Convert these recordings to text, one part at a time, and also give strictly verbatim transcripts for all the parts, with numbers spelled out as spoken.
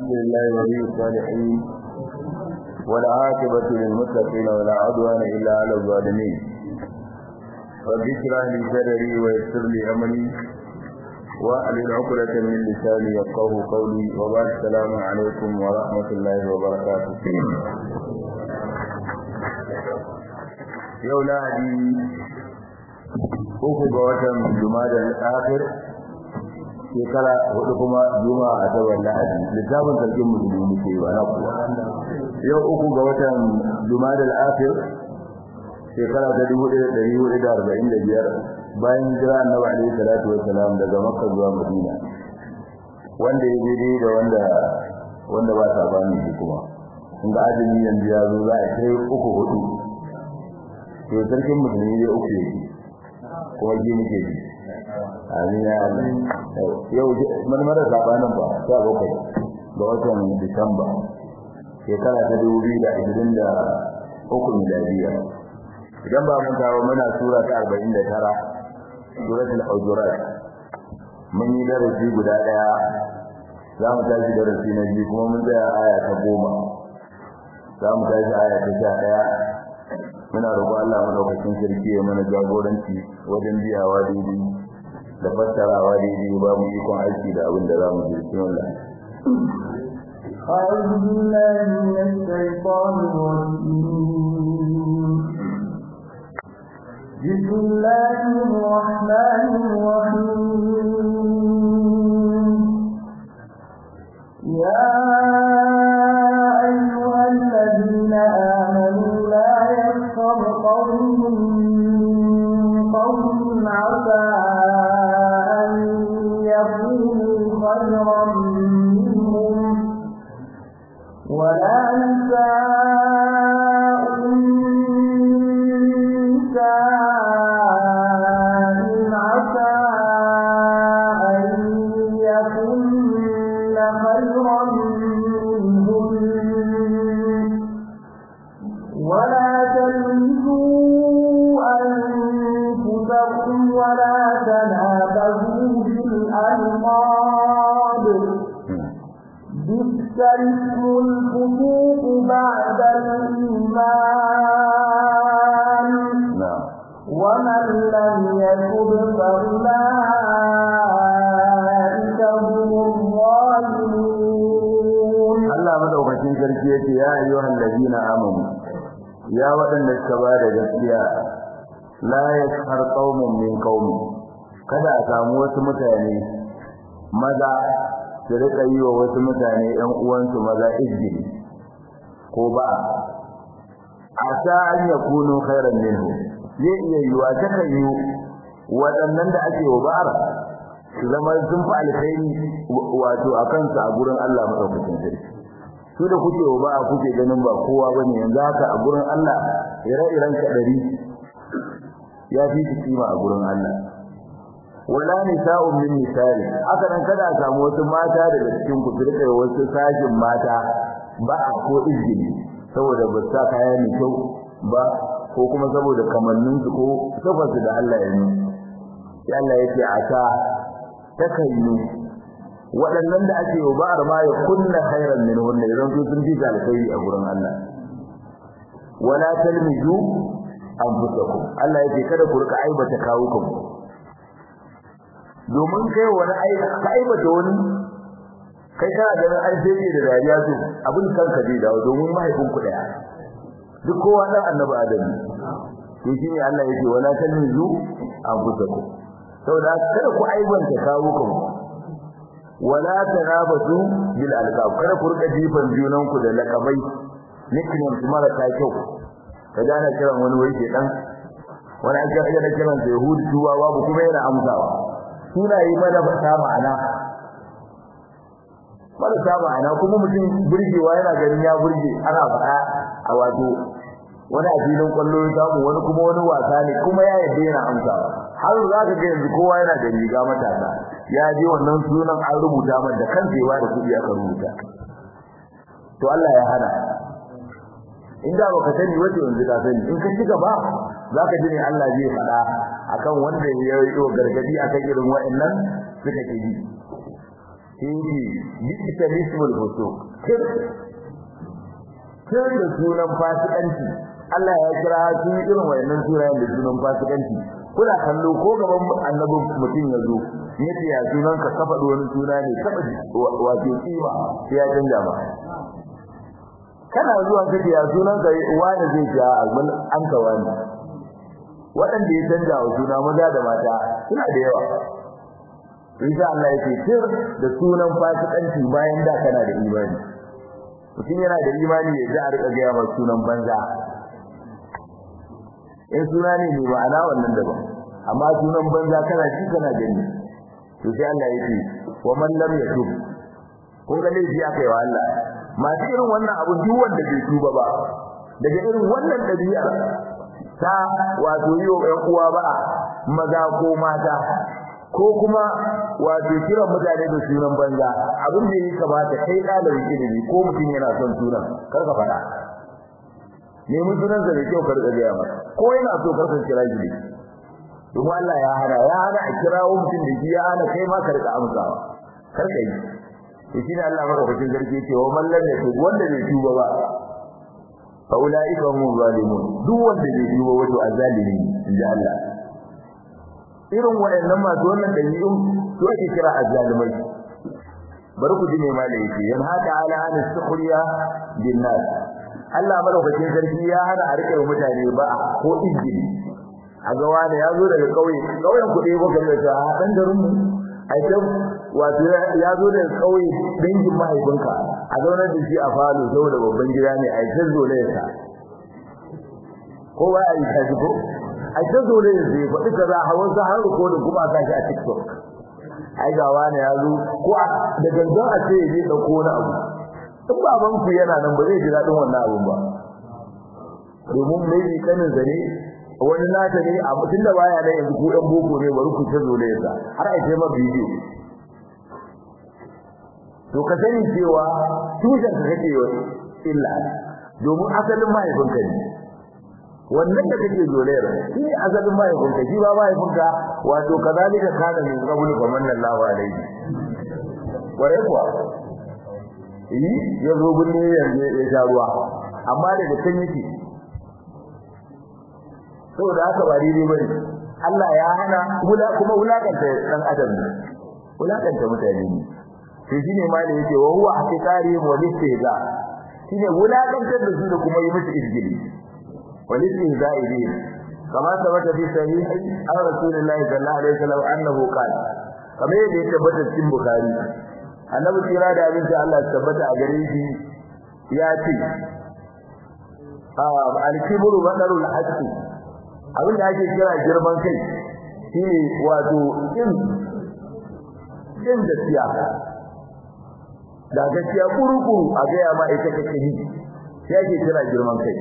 الحمد لله ولي الصالحين والعاقبة للمتقين ولا عدوان إلا على الظالمين رب اشرح لي صدري ويسر لي أمري واحلل عقدة من لساني يفقهوا قولي وبعد السلام عليكم ورحمة الله وبركاته. يوم لهدي uku ga watan Jumadal Akhir shekara hudu kuma Juma'a a tawar Lahadi littafin sarkin musulmi ke ba na kuwa yau uku ga watan Jumadal Akhir shekara ta dubu ɗaya da ɗari hudu da arba'in da biyar bayan hijira Annabi alaihi salatu wassalam daga Makka zuwa Madina wanda ya daidai da wanda wanda ba ta bani shi kuma in ga ajimi yanzu ya zo za a kai uku hudu to sarkin musulmi ne uku yake kuma ji nake ji amin ya Allah yau marmara zabanan ba ta bakwai ga watan Disamba shekara ta dubu biyu da ashirin da uku miladiya idan ba mun tawo muna sura ta arba'in da tara suratul hujurat mun yi darasi guda daya za mu tashi darasi na biyu kuma mun tsaya aya ta goma za mu tashi aya ta sha daya muna roƙon Allah madaukakin sarki ya mana jagoranci wajen biyawa daidai da fassarawa daidai ba mu ikon aiki da abin da za mu ji cikin Allah. أعوذ بالله من الشيطان الرجيم بسم الله الرحمن الرحيم يا أيها الذين آمنوا لا يسخر قوم من قوم عسى أن يكونوا خيرا منهم ولا نساء من نساء عسى أن يكن خيرا منهم ولا تلمزوا أنفسكم ولا تنابزوا بالألقاب بئس الاسم الفسوق بعد الإيمان ومن لم يتب فأولئك هم الظالمون. الله مدوكين sarki yace ya ayyuhal ladina amanu ya wadanda suka ba da gaskiya la yashhar qaumun min qaumi kada a samu wasu mutane maza su rika yi wa wasu mutane ɗan uwansu maza izgili ko ba asa an yakunu khairan minhu zai iya yiwa ta kan yi waɗannan da ake wa ba'ar su zama sun fi alkhairi wato a kansu a gurin Allah madaukakin sarki su da kuke wa ba'a kuke ganin ba kowa bane yanzu haka a gurin Allah ire-iren ka dari ya fi kima a gurin Allah wala nisa'un min nisa'i haka nan kada a samu wasu mata daga cikin ku rika wasu sajin mata ba a ko izini saboda ba sa kaya ne kyau ba ko kuma saboda kamannin su ko saboda da Allah ya yi ya Allah yake ata takayyu waɗannan da ake yi ba'ar ma ya kunna khairan min wannan idan su sun ji alkhairi a gurin Allah wala talmiju anfusakum Allah yake kada ku rika aibata kawukan domin kai wani aika ka aibata wani kai kana ganin an sai da dariya to abin kanka zai dawo domin mahaifin ku daya duk kowa dan annabi Adam to shine Allah yake wala talmiju anfusakum saboda kada ku aibanta kawukan wala tanabazu bil alqab kada ku rika jifan junanku da lakabai nickname mara ta kyau kaga ana kiran wani wai ke dan wani aka iya da kiran da yahudi tuwa babu kuma yana amsawa suna yi mana fata ma'ana marasa ma'ana kuma mutum burgewa yana ganin ya burge ana faɗa a wato wani a filin kwallo ya samu wani kuma wani wasa ne kuma ya yadda yana amsawa har za ka ga yanzu kowa yana da riga matasa ya je wannan sunan an rubuta man da kansa yawa da kudi aka rubuta to Allah ya hana inda baka sani wace yanzu ka sani in ka ci gaba zaka ji ne Allah zai faɗa akan wanda ya yi gargadi akan irin wa'annan suka ke yi shi bisa lismul fusuq kir kir da sunan fasikanci Allah ya kira su irin wayannan sunayen da sunan fasikanci kuna kallo ko gaban annabi mutum ya zo yace ya sunan ka kafa wani suna ne kafa wato kima sai ya canja ma kana zuwa kace ya sunan ka wani zai ja alman an ka wani wadanda ya canja wa suna maza da mata suna da yawa insha Allah yake tir da sunan fasikanci bayan da kana da imani mutum yana da imani ya ji a rika ga yawa sunan banza in suna ne mai ma'ana wannan daban amma sunan banza kana ji kana gani to sai Allah yake wa man lam yatub kun ga laifi aka yi wa Allah masu irin wannan abu duk wanda bai tuba ba daga irin wannan dabi'a ta wato yi wa ƴan uwa ba maza ko mata ko kuma wato kiran mutane da sunan banza abin da yake kamata kai dalibin ilimi ko mutum yana son sunan kar ka faɗa ne mun sunan da kyau kar ka ga masa ko yana so kar ka kira shi domin Allah ya hana ya hana a kirawo mutum da shi ya hana kai ma ka rika amsawa kar ka yi to shine Allah madaukakin sarki ce wa man lam yatub wanda bai tuba ba fa ulaika hum zalimun duk wanda bai tuba wato azalimi inda Allah irin waɗannan masu wannan dalilin su ake kira azzalimai bari ku ji me malai yake yan hada ala an sukhriya bin nas Allah madaukakin sarki ya hana a rike mutane ba ko injili a ga wani ya zo daga kauye kauyen ku dai baka da ta dan garin mu ai dan wato ya zo daga kauye dangin mahaifinka a zaunar da shi a falo saboda babban gida ne ai sai zo da yasa ko ba ai ta ko ai sai zo da yasa fa duka za hawan sa har ko da kuma ka shi a TikTok ai ga wani ya zo ko da gangan a ce ne dauko wani abu in baban ku yana nan ba zai ji dadin wannan abun ba domin mai kanin zane wani nata ne a mutun da baya da yanzu ku dan boko ne bari ku ta zole yasa har ai sai ma bidiyo to ka sani cewa tushen ka kake wa illa domin asalin mahaifinka ne wannan da kake zolayar shi asalin mahaifinka shi ba mahaifinka wato kazalika kana min qabl famanna Allahu alayhi ware kuwa yi ya zo binne yanzu ya sha ruwa amma daga can yake saboda haka ba daidai bane Allah ya hana wula kuma wulakanta dan adam ne wulakanta mutane ne sai shine ma da yake wa huwa haqiqari wa listiza shine wulakantar da su da kuma yi musu izgili wa listiza idin kama sabata fi sahih an rasulullahi sallallahu alaihi wasallam annahu qala kamar yadda yake tabbata cikin bukhari annabi kira da abin da Allah ya tabbata a gare shi ya ce al-kibru badarul haqqi abin da ake kira girman kai shine wato in in gaskiya da gaskiya kurukuru a ga ya ma ita kake yi sai ake kira girman kai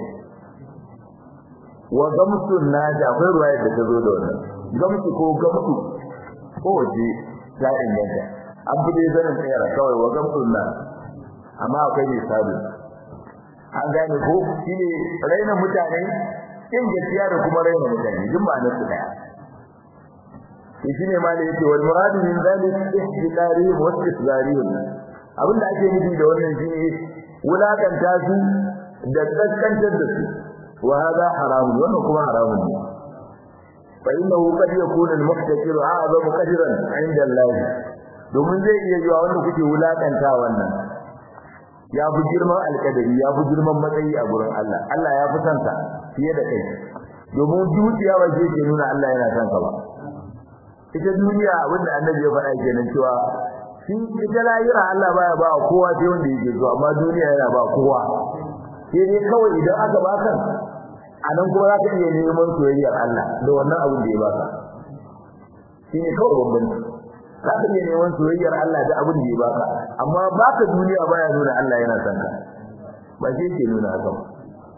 wa gamsu nada akwai ruwaya da tazo da wannan gamsu ko gamsu ko waje da inganta an bude zanin tsayara kawai wa gamsu na amma akwai ne sabu an gane ko shine raina mutane in gaskiya da kuma raina mutane duk ba na su daya shine ma da yake wal muradu min zalik ihtiqari wa istisghari abinda ake nufi da wannan shine wulakanta su da kaskantar da su wa hada haram wannan kuma haramun ne fa innahu qad yakunu al-muhtakiru a'zamu qadran 'inda Allah domin zai iya yiwa wanda kuke wulakanta wannan ya fi girman alkadari ya fi girman matsayi a gurin Allah Allah ya fi sansa fiye da kai domin dukiya waje ke nuna Allah yana son ka ba ita duniya abinda annabi ya faɗa kenan cewa shi ita lahira Allah baya ba kowa sai wanda yake so amma duniya yana ba kowa sai dai kawai idan aka baka anan kuma za ka iya neman soyayyar Allah da wannan abin da ya baka shi ne kawai bambanci za ka iya neman soyayyar Allah da abin da ya baka amma baka duniya baya nuna Allah yana son ka ba shi ke nuna haka ba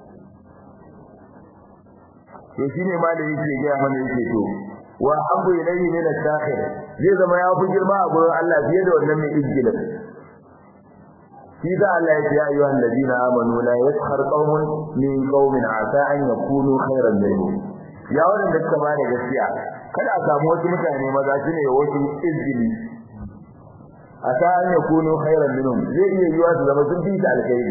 to shine ma da yake ga mana yake to wa abu ilayhi min al-dakhil zai zama ya fi girma a gurin Allah fiye da wannan mai izgila shi da Allah ya ce ya ayyuhal ladina amanu la yaskhar qaumun min qaumin asa an yakunu khairan minhum ya wannan da kuma da gaskiya kada a samu wasu mutane maza su ne wasu izgili asa an yakunu khairan minhum zai iya yiwa su zama sun fi ta alkhairi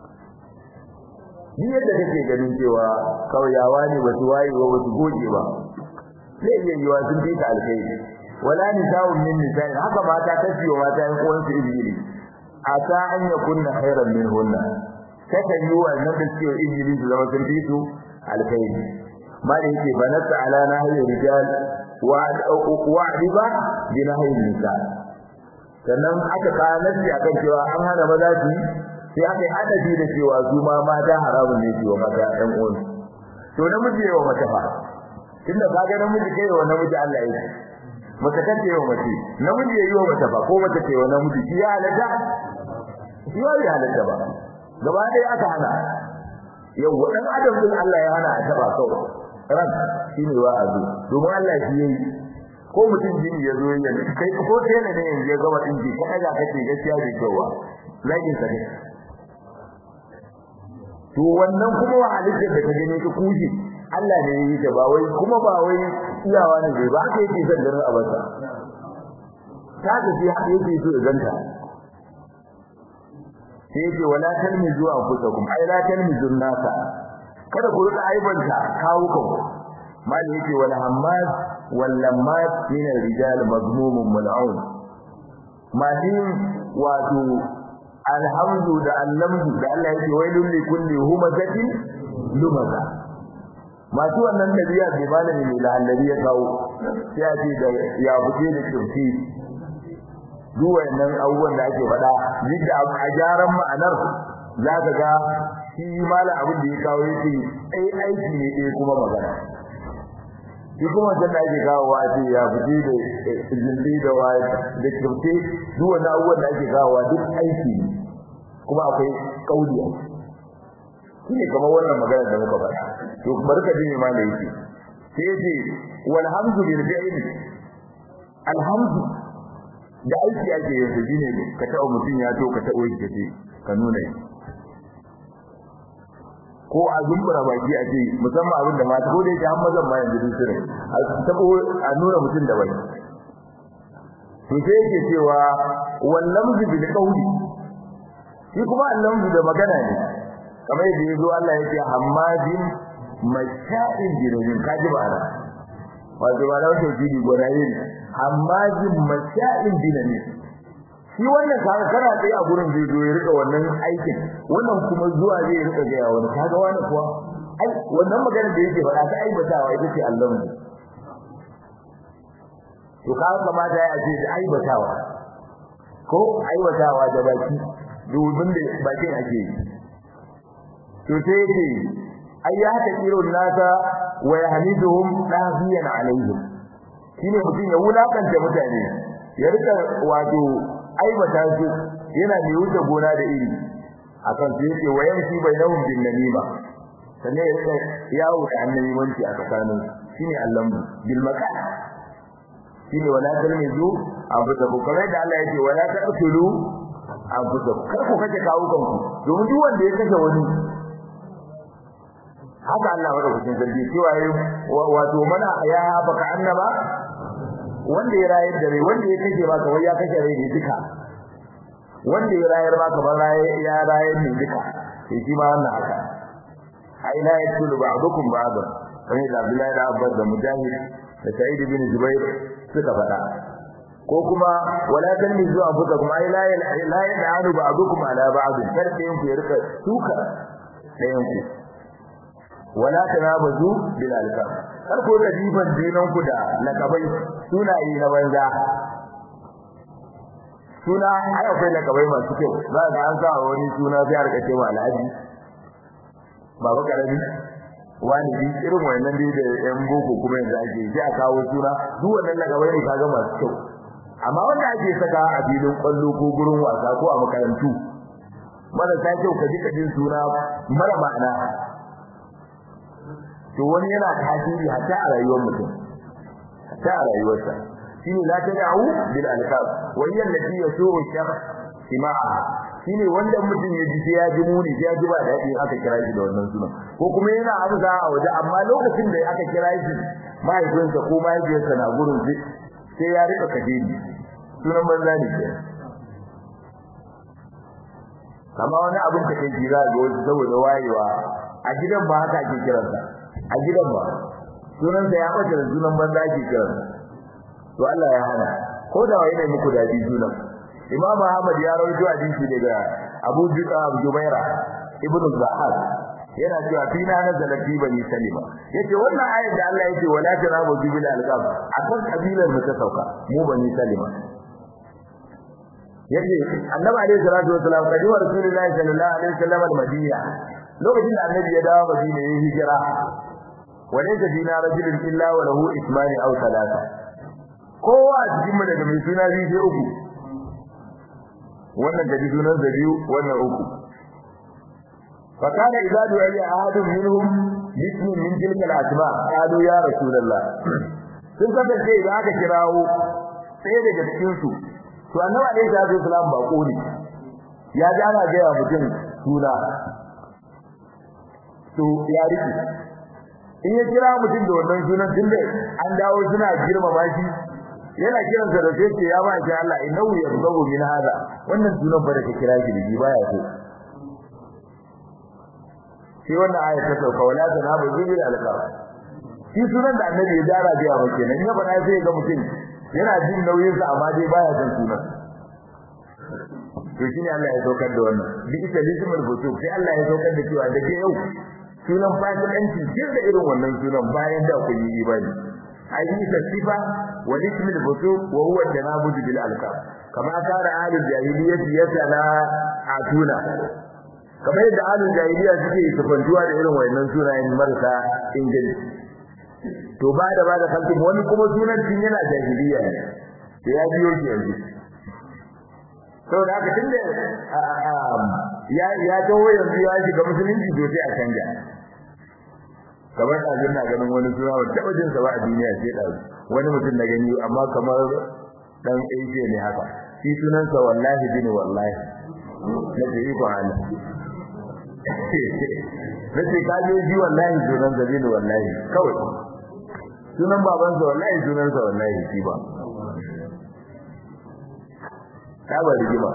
ni yadda kake ganin cewa kauyawa ne ba su waye ba su goge ba zai iya yiwa sun fi ta alkhairi wala nisa'u min nisa'in haka mata kaciyo mata yan uwan su ibili asa an yakunna khairan minhunna kaka yi wannan da suke ibili su zama sun fi su alkhairi mali yake banata ala nahyi rijal wa wa'diba bi nahyi nisa sannan aka kanarci akan cewa an hana maza su sai aka yi adadi da cewa su ma mata haramun ne cewa mata ɗan uwan to namiji yawa mata fa tunda kaga namiji kai wa namiji Allah yake mata kace wa mace namiji yayi wa mata fa ko mata ce wa namiji shi ya halatta shi ya halatta ba gaba dai aka hana yau wadan adam din Allah ya hana a taba kawai ran shine wa'azi domin Allah shi yayi ko mutum jini ya zo yana kai ko tele ne yanzu ya gaba dinki kai ga kace gaskiya bai kowa lagin sa ne to wannan kuma wa halittar da kaje ne ka kuji Allah ne yayi ta ba wai kuma ba wai iyawa ne ba aka yake zan garin abata ta ga shi haka yake so ya ganta sai yake wala talmizu anfusakum ai la talmizun nasa kada ku rika aibanta kawukan mali yake wala hammaz wal lammat min ar-rijal mazmumun mal'un madin wato alhamdu da allamdu da Allah yake wailul li kulli humazatin lumaza masu wannan nabiya bai malami ne da annabi ya kawo sai a ce da ya buke da kirki duk wannan abubuwan da ake faɗa duk da a jaran ma'anar za ka ga shi mala abin da ya kawo yake ai aiki ne dai kuma magana shi kuma dan da ake kawo wa ce ya buke da jindi da wa da kirki duk wannan abubuwan da ake kawo duk aiki kuma akwai kauli shine kamar wannan magana da muka faɗa to barka ji ma da yake sai ce walhamdu bil fi'li alhamdu da aiki ake yin su shine ka ta mutun ya to ka ta oyi kace ka nuna shi ko a zumbura baki a ce musamman abin da mata ko da yake an mazan ma yanzu duk sirri a tabo a nuna mutun da bai to sai yake cewa wallamzu bil qawli shi kuma allamzu da magana ne kamar yadda yazo Allah yake hammadin masha'in jirgin kaji ba ara wato ba da wato jini goraye hammadin masha'in dinani shi wannan kaga kana dai a gurin zai zo ya rika wannan aikin wannan kuma zuwa zai rika ga ya wani kaga wani kuwa ai wannan magana da yake faɗa ta aibatawa ita ce Allah ne to kaga kamata ya ce da aibatawa ko aibatawa da baki dubin da bakin ake yi to sai ce ayyata kirun nasa wa yahmiduhum dahiyan alaihim shine mutum ya wulakanta mutane ya rika wato aibata su yana mai wuce gona da iri akan su yake wayan shi bainahum bin namima sanne ya rika yawo da annabi wanci a tsakanin shine Allah bil maqal shine wala talmizu abu da kokare da Allah yake wala taqtulu abu da kar ku kace kawo kanku domin duk wanda ya kashe wani haka Allah wa rubutun sarki cewa wato mana ya baka annaba wanda ya rayar da rai wanda ya kashe ba kamar ya kashe rai ne duka wanda ya rayar ba kamar ya rayar ne duka sai shi ma wannan haka ai la yakulu ba'dukum ba'da wani da Abdullahi da Abbas da Mujahid da Sa'id bin Jubair suka faɗa ko kuma wala tanmizu anfusakum ai la la ya'anu ba'dukum ala ba'd sarkin ku ya rika tuka dayan ku wala tanabazu bil alqab har ko da diban dinan ku da lakabai sunaye na banza suna ai akwai lakabai masu kyau za ga an sa wani suna sai har kace wa alhaji baba karami wani bi irin wannan dai da yan boko kuma yanzu ake sai a kawo suna duk wannan lakabai ne kaga masu kyau amma wanda ake saka a filin kwallo ko gurin wasa ko a makarantu mara ta kyau ka ji kadin suna mara ma'ana to wani yana tasiri hatta a rayuwar mutum hatta a rayuwarsa shine la tad'u bil alqab wa hiya allati yasuru shakhs sima'a shine wanda mutum ya ji ya ji muni ya ji ba dadi aka kira shi da wannan sunan ko kuma yana amsa a waje amma lokacin da aka kira shi mahaifinsa ko mahaifiyarsa na gurin sai ya rika kadiri sunan banza ne amma wani abin da kai jira ga wasu saboda wayewa a gidan ba haka ake kiransa a gidan ba sunan sa ya bace da sunan banza ake kiransa to Allah ya hana ko da wai ne muku dadi sunan Imam Ahmad ya rawaito hadisi daga Abu Jubaira ibn Zahab yana cewa fina nazala fi bani Salima yace wannan ayat da Allah yake wala tarabu bil alqab akan kabilar mu ta sauka mu bani Salima yace annabi alaihi salatu wasalam kadi wa rasulullahi sallallahu alaihi wasallam al-madina lokacin da annabi ya dawo madina yayin hijira walaysa fina rajulun illa wa lahu ismani aw thalatha kowa cikin mu daga mai suna biyu sai uku wannan da sunan da biyu wannan uku fa kana idza du'a ahadun minhum bismi min tilka al-asma qalu ya rasulullah sun kasance idan aka kirawo sai daga cikin su to annabi alaihi salatu wasalam ba kodi ya ji ana ga mutum suna to ya riki in ya kira mutum da wannan sunan tunda an dawo suna girmama shi yana kiran sa da sai ya ba shi Allah innahu yabghu min hada wannan sunan ba da ka kira shi da baya so shi wannan ayat ta sauka wala tanabu bil alqab shi sunan da annabi ya dara biya ba kenan ya faɗa sai ga mutum yana jin nauyin sa amma dai baya san sunan to shine Allah ya saukar da wannan bi ita lismul fusuq sai Allah ya saukar da cewa daga yau sunan fasikanci duk da irin wannan sunan bayan da ku yi ibadi ayi sifa wa lismul fusuq wa huwa tanabud bil alqab kama kana ahlul jahiliyyah yasala atuna kamar yadda ahlul jahiliya suke sifantuwa da irin wannan sunayen marasa inganci to ba da ba da kalkin wani kuma sunan din yana jahiliya ne to ya biyo shi yanzu to da haka tunda ya ya tawo yanzu ya shiga musulunci to sai a canja kamar da na ganin wani suna wanda wajen sa ba a duniya sai da wani mutum na gani amma kamar dan aike ne haka shi sunansa wallahi bin wallahi na ji ko hali nace ka je ji wallahi sunan zabi ne wallahi kawai sunan baban sa wallahi sunan sa wallahi shi ba ka ba rigima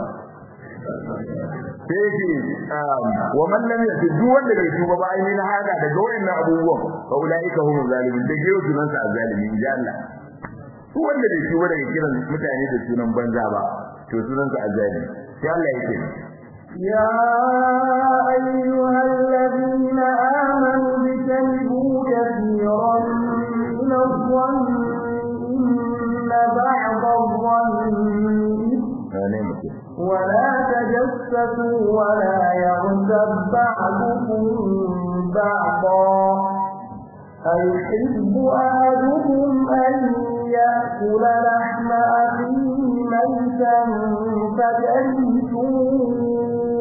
sai ki wa man lam yatu wanda bai tuba ba ainihin haka daga wayannan abubuwan fa ulaika hum zalimin da gero sunan sa zalimi inja Allah su wanda bai tuba daga kiran mutane da sunan banza ba to sunan sa zalimi sai Allah yake يا أيها الذين آمنوا اجتنبوا كثيرا من الظن إن بعض الظن ولا تجسسوا ولا يغتب بعضكم بعضا أيحب أحدكم أن يأكل لحم أخيه ميتا فكرهتموه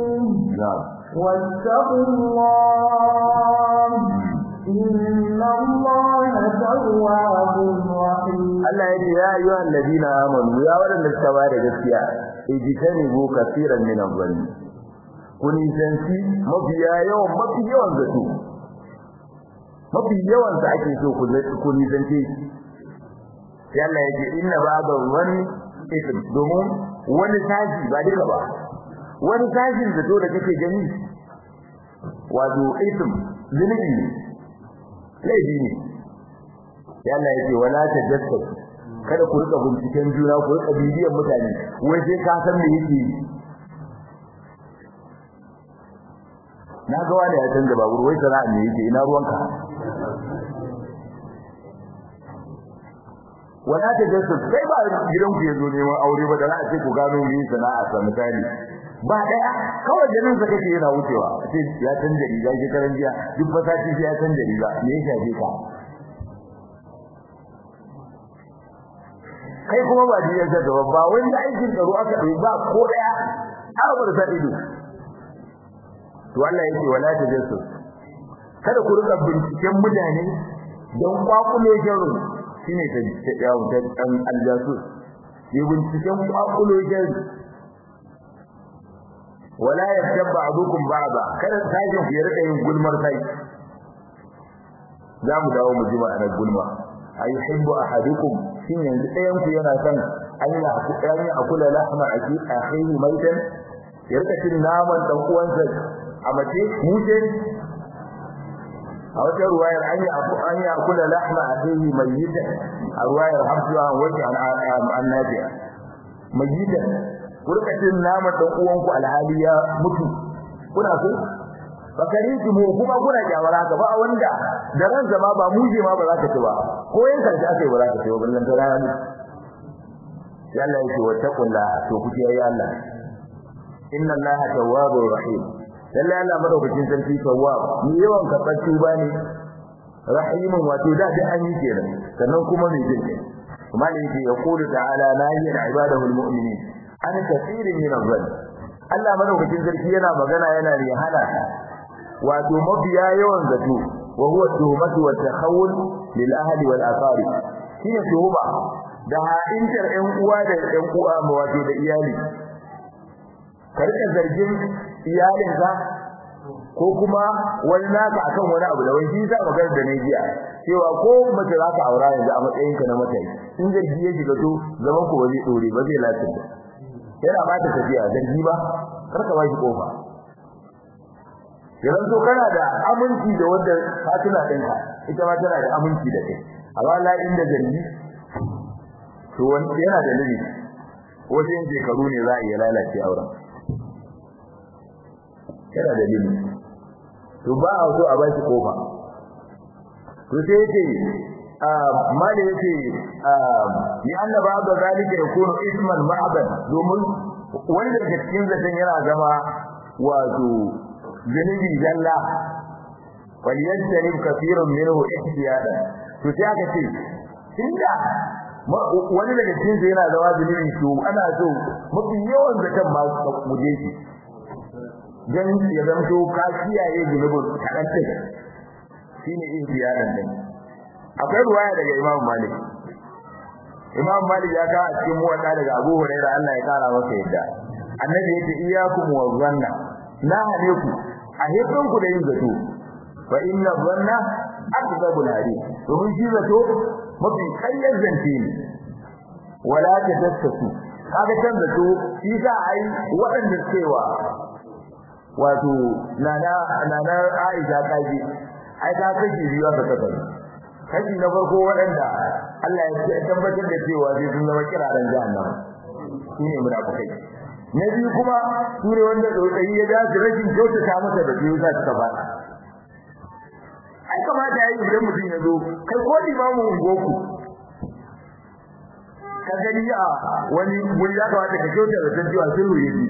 واتقوا الله إن الله تواب رحيم الله يا أيها الذين آمنوا يا ولد السواد gaskiya ijtanibu kaseeran min adh-dhann kuni zanci mafiya yawan mafi yawan zato mafi yawan da ake so ku ni zanci sai Allah yake inna ba'da dhann ithm domin wani tashi ba duka ba wani tashin zato da kake gani wato ithm zunubi ne laifi ne sai Allah yake wala tajassus kada ku rika binciken juna ku rika bibiyan mutane wai sai ka san me yake na ga wani ya canza babur wai sana'a me yake ina ruwanka wala ta jasu sai ba gidan ku yazo neman aure ba da za a ce ku gano me sana'a sa misali ba daya kawai ganin sa kake yana wucewa sai ya canza riga ke karan jiya duk fasaci sai ya canza riga me yake shafe ka kai kuma ba ji yadda gaba ba wani aikin tsaro aka yi ba ko daya abar sa ido to Allah yake wala ta jasu kada ku rika binciken mutane don kwakulo jaru shine ta yawo ta dan aljasu yi binciken kwakulo jaru wala yastabba adukum ba'da kada sajin ku rika yin gulmar sai za mu dawo mu jima ana gulma ayyuhibbu ahadukum shin yanzu ɗayan ku yana son an ya akula lahma aki akhihi maitan ya rika cin naman dan uwansa a mace mushe a wata ruwayar an yi abu an yi akula lahma akhihi mayyitan a ruwayar hafsu an wace an annabiya mayyitan ku rika cin naman dan uwanku alhali ya mutu kuna so bakari ki mu kuma kuna jawara ka ba wanda da ran zama ba muje ma ba za ka ci ba ko yin karshe akai ba za ka ci ba ballan ta rana ya Allah yake wattaqullah to ku ji ayi Allah inna Allaha tawwabur rahim lalle Allah madaukakin sarki tawwab ni yawan karɓar tuba ne rahimun wato da da an yi kenan sannan kuma mai jin kai kuma ne yake ya qulu ta'ala la ya'lamu ibadahu almu'minin an kathirin min adh-dhann Allah madaukakin sarki yana magana yana rihana wato mabiya yawan zato wa huwa tuhmatu wa takhawul lil ahli wal aqarib shine tuhuma da ha'intar ƴan uwa da ƴan uwa wato da iyali karka zargin iyalinka ko kuma wani naka akan wani abu da wani za ka da ne jiya cewa ko mace za ka aura yanzu a matsayin ka na matayi in zargi ya shiga to zaman ku ba zai dore ba zai lafiya yana ba ta tafiya zargi ba karka ba shi kofa yanzu to kana da aminci da wanda fatina ɗinka ita ma tana da aminci da kai amma la inda zargi to wani yana da lili wasu yin shekaru ne za a iya lalace auren yana da lili to ba a so a ba shi kofa to sai yake mali yake ni annaba da zalika yakunu isman ma'aban domin wanda daga cikin zaton yana zama wato zanibi jalla falyantanib kathirun minhu ihtiyadan to sai aka ce tunda wani daga cikin yana zama zanibi to ana so mafi yawan zaton ma muje shi dan ya zanto ka kiyaye zunubin kadan din shine ihtiyadan din akwai ruwaya daga Imam Malik Imam Malik ya ka a cikin muwatta daga Abu Hurairah Allah ya kara masa yadda annabi yace iyyakum wa dhanna la haleku a hedon ku da yin zato fa inna dhanna akdabul hadith domin shi zato mafi kayyar zance ne wala tajassasu kaga kan zato shi za a yi waɗanda cewa wato nana nana Aisha kaji ai ta kashi biyu aka kafa kashi na farko waɗanda Allah ya tabbatar da cewa zai sun zama kiraran jahannama shine munafikai na biyu kuma sune wanda dai ya dace rashin kyautata masa da biyu za ta ba ai kamata yayi idan mutum ya zo kai ko limamu ungoku ka gani a wani wuri ya kamata ka kyautata da cewa sulhu yayi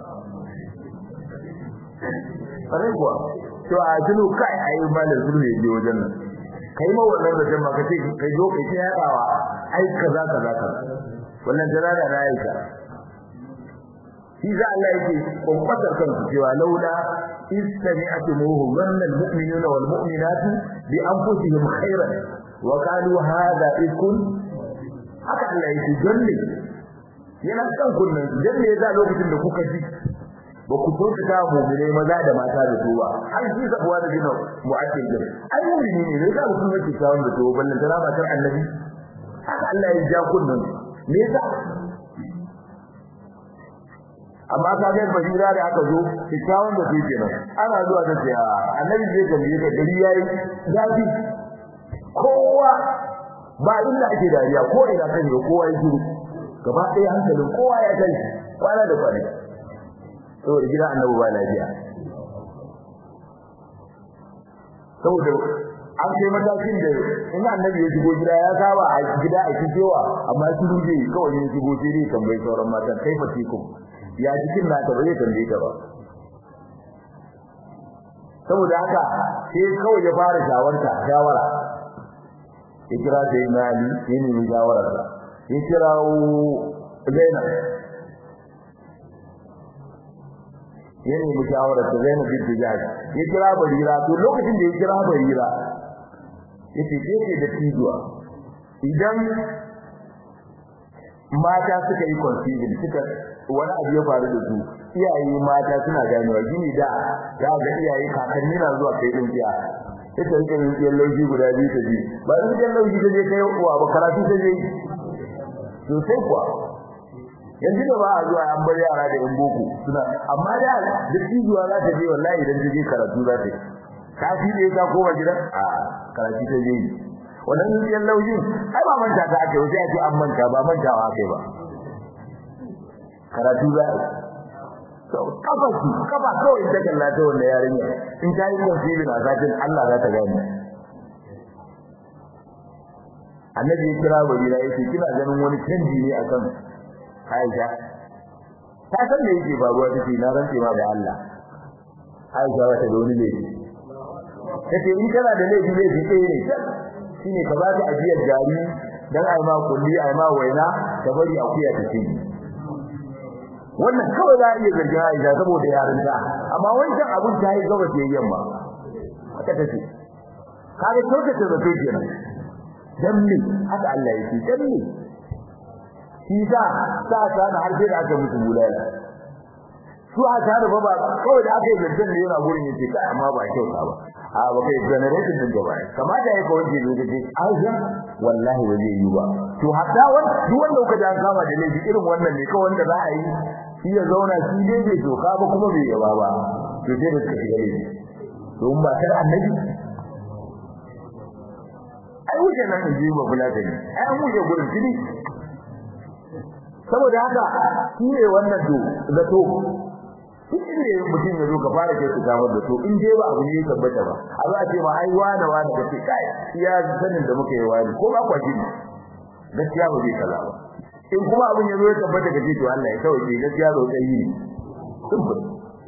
bare kuwa to a sulhu kai ayi malam sulhu yayi wajen nan kai ma wannan da jama'a kace kai zo kai yadawa ai kaza kaza kaza wannan jalala na aisha shi za Allah yake kumbatar kansu cewa laula istami'atumuhu dhanna almu'minuna walmu'minatu bi anfusihim khairan wa qalu hadha ikun haka Allah yake janne yana kan kunnan janne za lokacin da kuka ji ba ku tauka mu'mine maza da mata da tuwa har shi sabuwa da dinu mu'akkil din ai mu'mini ne sai ku kuma ki tawon da tuwa ballan tana matar annabi haka Allah ya ja kunnan me yasa amma ka ga bajira da aka zo kikkiawan da suke nan ana zuwa ta ce annabi zai gambe da gari yayi zafi kowa ba inda ake dariya ko ina kan yi kowa ya shiru gaba ɗaya hankalin kowa ya kai kwana da kwana saboda gida annabi ba lafiya saboda an kai matakin da in annabi ya shigo gida ya saba a gida a cikewa amma shi ruje kawai ya shigo sai dai tambayi sauran matan kai fatikum ya jikin na ta bare tambaye ta ba saboda haka sai kawai ya fara shawarta shawara ya kira sai na Ali yana yin shawara ya kira Zainab yana yin shawara ta Zainab bint Jahsh ya kira Barira to lokacin da ya kira Barira yace ce da tijuwa idan mata suka yi confusion suka wani abu ya faru da su iyaye mata suna ganewa gini da ya ga iyaye kakanni na zuwa kai din jiya ita rike yin lauji guda biyu ta ji ba yin lauji ta je kai uwa ba karatu ta je to sai kuwa yanzu da ba a zuwa an bar yara da yan boko suna amma da duk zuwa za ta je wallahi idan ta je karatu za ta yi kafi da ya koma gidan a karatu ta je wannan yan lauji ai ba manta ta ake wuce ake an manta ba mantawa kai ba karatu za a so kafa su kafa kawai ta kalla ta wannan yarinya in ta yi tafsiri na sakin Allah za ta gani annabi ya kira barira yake kina ganin wani canji ne akan Aisha ta san da yake babuwa take na rantse ma da Allah Aisha wata da wani laifi kace in kana da laifi laifi ɗaya ne shine ka ba ta ajiyar gari dan ai ma kulli ai ma waina ka bari akuya ta ci wannan kawai za a iya zargin Aisha saboda yarinta amma wancan abun ta yi gaba ce yamma haka tace kare kyautata da to kenan dan ne haka Allah yake dan ne shi da sa ta da har sai da aka mutu bulala su a tare ba ba kawai da aka yi zargin ne yana gurin yace kai amma ba kyauta ba a ba kai generation din gaba kamata ya kawai ne da dai Aisha wallahi ba zai yi ba to hatta wanda duk wanda kuka ji an kama da laifi irin wannan ne kawai wanda za a yi shi ya zauna shi dai bai doka ba kuma bai yaba ba to sai da suka shiga laifi don ba tar annabi ai wuce nan ji ba bulata ne ai an wuce gurin fili saboda haka shi ne wannan to zato duk inda mutum ya zo ka fara kai su kamar da to in dai ba abu ne ya tabbata ba a za a ce ma ai wani wani kace kai iya sanin da muka yi wani ko ba kwaji ne gaskiya ba zai kaza ba in kuma abin ya zo ya tabbata kace to Allah ya sauke gaskiya zo kai ne simple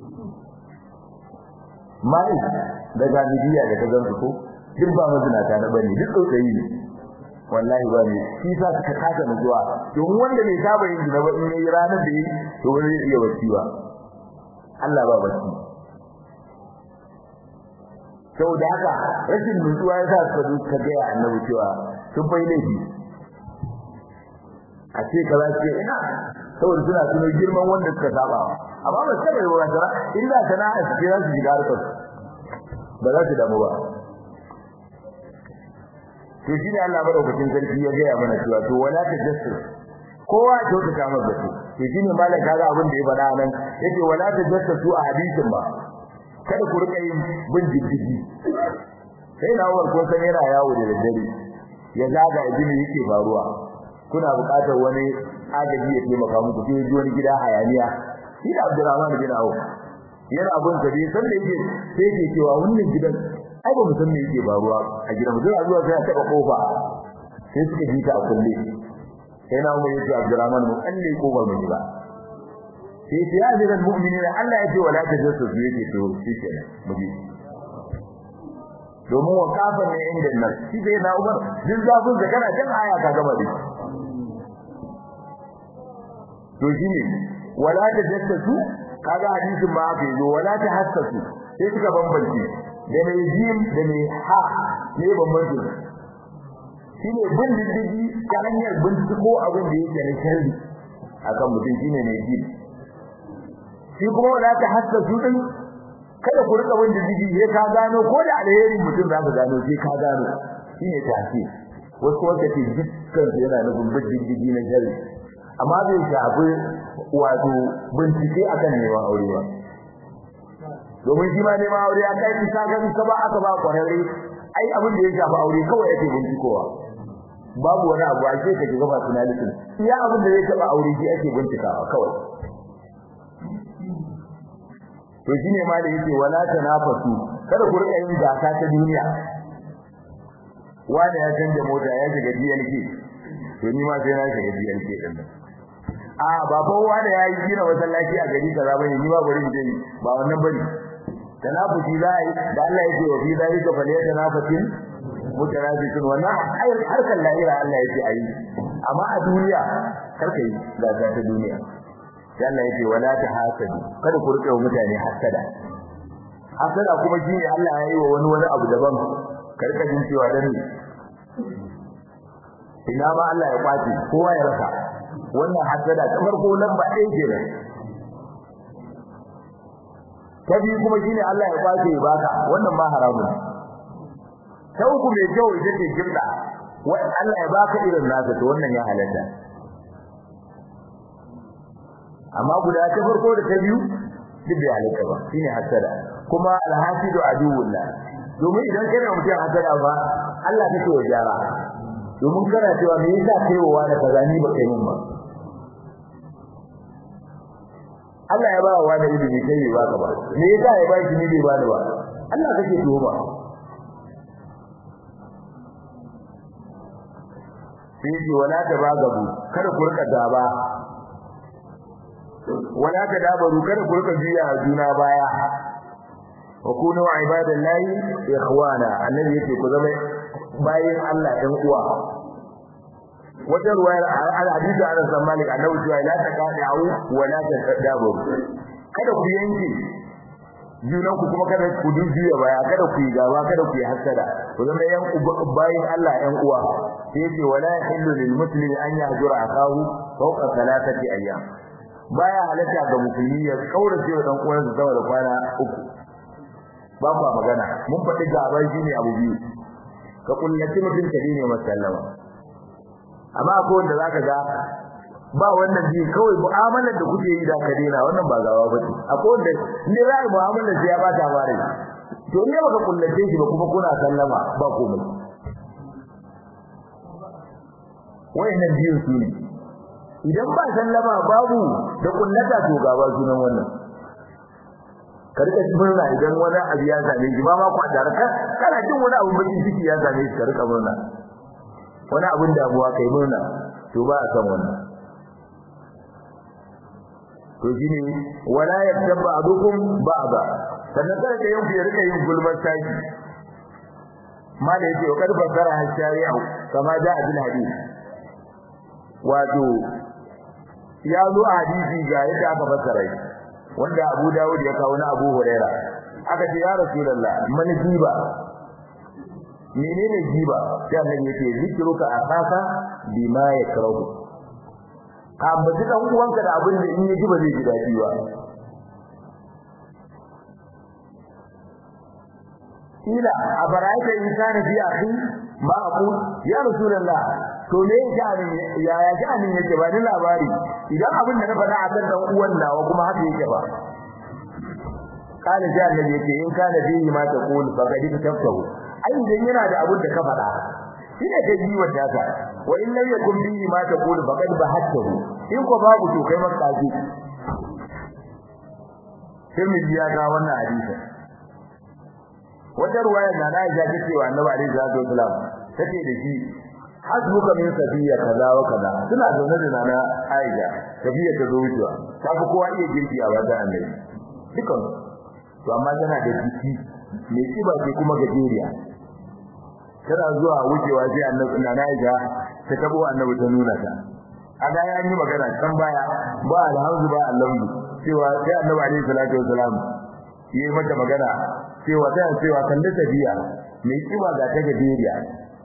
mai daga bidiya da kazan ko duk ba mazinata na bane duk tsautsayi ne wallahi ba ne shi sa suka kasa zuwa don wanda bai saba yin zina ba in yayi ranar da yi to ba zai iya bacci ba Allah ba bacci saboda haka rashin nutsuwa ya sa suka zo ka ga annabi cewa sun bai laifi a ce kaza ce ina saboda suna tuno girman wanda suka saba amma ba sai bai wura tara illa sana'a su kira su shiga harkar ba za su damu ba to shi ne Allah madaukakin sarki ya ga mana cewa to wala tajassus kowa to ta kama da su to shi ne malaka ga abin da ya faɗa nan yace wala tajassus a hadisin ba kada ku rika yin bin diddigi sai na war kun san yana yawo da daddare ya zaga idini yake faruwa kuna buƙatar wani agaji ya taimaka muku sai ji wani gida hayaniya shi da Abdurrahman bin Auf yana abun da bai san da yake sai yake cewa wannan gidan ai ba mu san me yake faruwa a gidan mutum a zuwa sai a taba kofa sai suka ji ta a kulle sai na mu yace Abdurrahman mu kalle kofar mu ba sai sai ya jira mu'minina Allah ya ce wala tajassus yake to shikenan mu ji domin wa kafa ne inda nan shi sai na Umar din zafin da kana jan aya ka gaba da to shine wala tajassus kaga hadisin ma aka yi wala tahassasu sai suka bambance da mai jim da mai ha ne bambanci shine bin diddigi ta hanyar binciko abin da yake na sharri akan mutum shine ne jim shi kuma wala tahassasu din kada ku rika bin diddigi sai ka gano ko da alheri mutum za ka gano sai ka gano shine tafi wasu wanda ke dukkan yana nufin bin diddigi na sharri amma bai shafi wato bincike akan neman aure ba domin shi ma neman aure aka yi ta ga ka ba aka ba kwararre ai abin da ya shafi aure kawai yake bincikowa babu wani abu ake ka ji gaba tunalitin iya abin da zai taba aure shi ake bincikawa kawai to shine ma da yake wala tanafasu kada ku rika yin gasa ta duniya wanda ya canja mota ya shiga D L K to ni ma sai na shiga D L K din a ba kowa da yayi gina masallaci a gari kaza bane ni ba bari in je ba wannan bane tanafusi zai da Allah yake wa fi zalika falyatanafasin mutanafisun wannan harkar lahira Allah yake ayi amma a duniya karka yi gaza ta duniya sai Allah yake wala tahasadu kada ku rike mutane hasada hasada kuma shine Allah ya yi wa wani wani abu daban karka jin cewa dan ina ba Allah ya kwace kowa ya rasa wannan hasada ta farko lamba ɗaya kenan ta biyu kuma shine Allah ya kwace ya baka wannan ma haramun ta uku mai kyau ita ce gibda wai Allah ya baka irin nasa to wannan ya halatta amma guda ta farko da ta biyu duk da halaka ba shine hasada kuma alhasidu aduwullah domin idan kana mutum hasada ba Allah kake wa jara domin kana cewa me yasa kaiwa da kaza ni ba kai mun ba Allah ya ba wa da ilimi kai ba ka ba me yasa ya ba shi ni bai ba da ba Allah kake tuhuma sai wala ta bagabu kada ku rika gaba wala ta dabaru kada ku rika jiya juna baya wa kunu ibadallahi ikhwana annabi yake ku zama bayin Allah ɗan uwa wata ruwayar al-hadisi an san malik annabi cewa la taqadu wa la tadabaru kada ku yanke junan ku kuma kada ku dubiya baya kada ku yi gaba kada ku yi hasada ku zama yan bayin Allah ɗan uwa sai ce wala yahillu lil muslimi an yahjura akahu fawqa thalathati ayyam baya halatta ga musulmi ya kaurace wa dan uwansa sama da kwana uku ba ku magana mun faɗi gaba shine abu biyu ka kullaci mutum ta dine masallama amma ko wanda zaka ga ba wannan biyu kawai mu'amalar da kuke yi da ka dena wannan ba gawa bace akwai wanda ne rai mu'amalar sai ya bata bare to ne baka kullace shi ba kuma kuna sallama ba komai wayannan biyu su ne idan ba sallama babu da kullata to gaba sunan wannan ka rika murna idan wani abu ya same shi ba ma ku da raka kana jin wani abu bakin ciki ya same shi ka rika murna wani abun damuwa kai murna to ba a san wannan to shine wala yaktabba adukum ba'da sannan kada ka yanku ya rika yin gulmar taki ma da yake wakar fasara shari'a kama da abin hadisi wato ya zo a hadisi ga yadda aka fassara shi wanda Abu Dawud ya kawo na Abu Huraira aka ce ya Rasulullah man jiba menene jiba sai annabi yake zikruka akaka bima yakrahu ka ambaci dan uwanka da abin da in ya ji ba zai ji dadi ba ila abaraita insani fi akhi ma aku ya Rasulullah to me sha'anin yaya sha'anin yake ba ni labari idan abin da na faɗa a kan dan uwan nawa kuma haka yake ba kana ji annabi yake in kana bihi ma ta qul fa qad taftahu ai idan yana da abin da ka faɗa shine kai ji wanda ka wa in lam yakun bihi ma ta qul fa qad bahattahu in ko babu to kai maka ji sai mu ji ya ga wannan hadisi wata ruwaya na Aisha ta ce wa Annabi alaihi salatu wasalam take da shi hasbuka min safiya kaza wa kaza suna zaune da nana Aisha safiya ta zo wucewa ta fi kowa iya girki a wajen Annabi dukan to amma tana da jiki mai kiba ce kuma gajeriya tana zuwa wucewa sai Annabi nana Aisha ta tabo Annabi ta nuna ta a ga ya yi magana kan baya ba alhamdu ba alhamdu cewa sai Annabi alaihi salatu wasalam yi mata magana cewa ta cewa kan da tafiya mai kiba ga ta gajeriya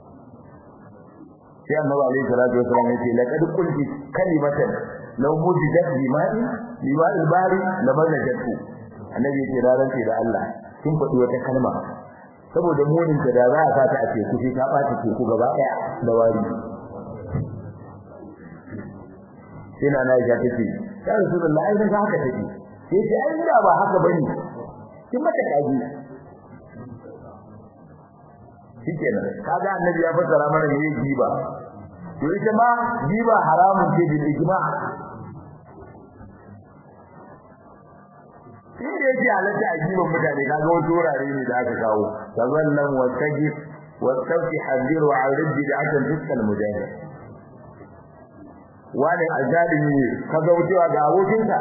sai Annabi alaihi salatu wasallam yace laqad qulti kalimatan law mujidat lima'in lima'il bari lamanajatu Annabi yace raran ce da Allah kin faɗi wata kalma saboda munin ta da za a sata a ce ku sai ta ɓaci ce ku gaba ɗaya da wari sai na Aisha tace ya Rasulullah ai dan haka take sai ce ai da ba haka bane kin mata kaji shikenan kaga Annabi ya fassara mana me giba to ita ma giba haramun ce bil ijma shi da yake halatta a giban mutane kaga wasu wurare ne da aka kawo tazallam wa tajib wa tawfi hadir wa arid bi akan fiskal mujahid wani azalimi kaga wucewa ga abokinka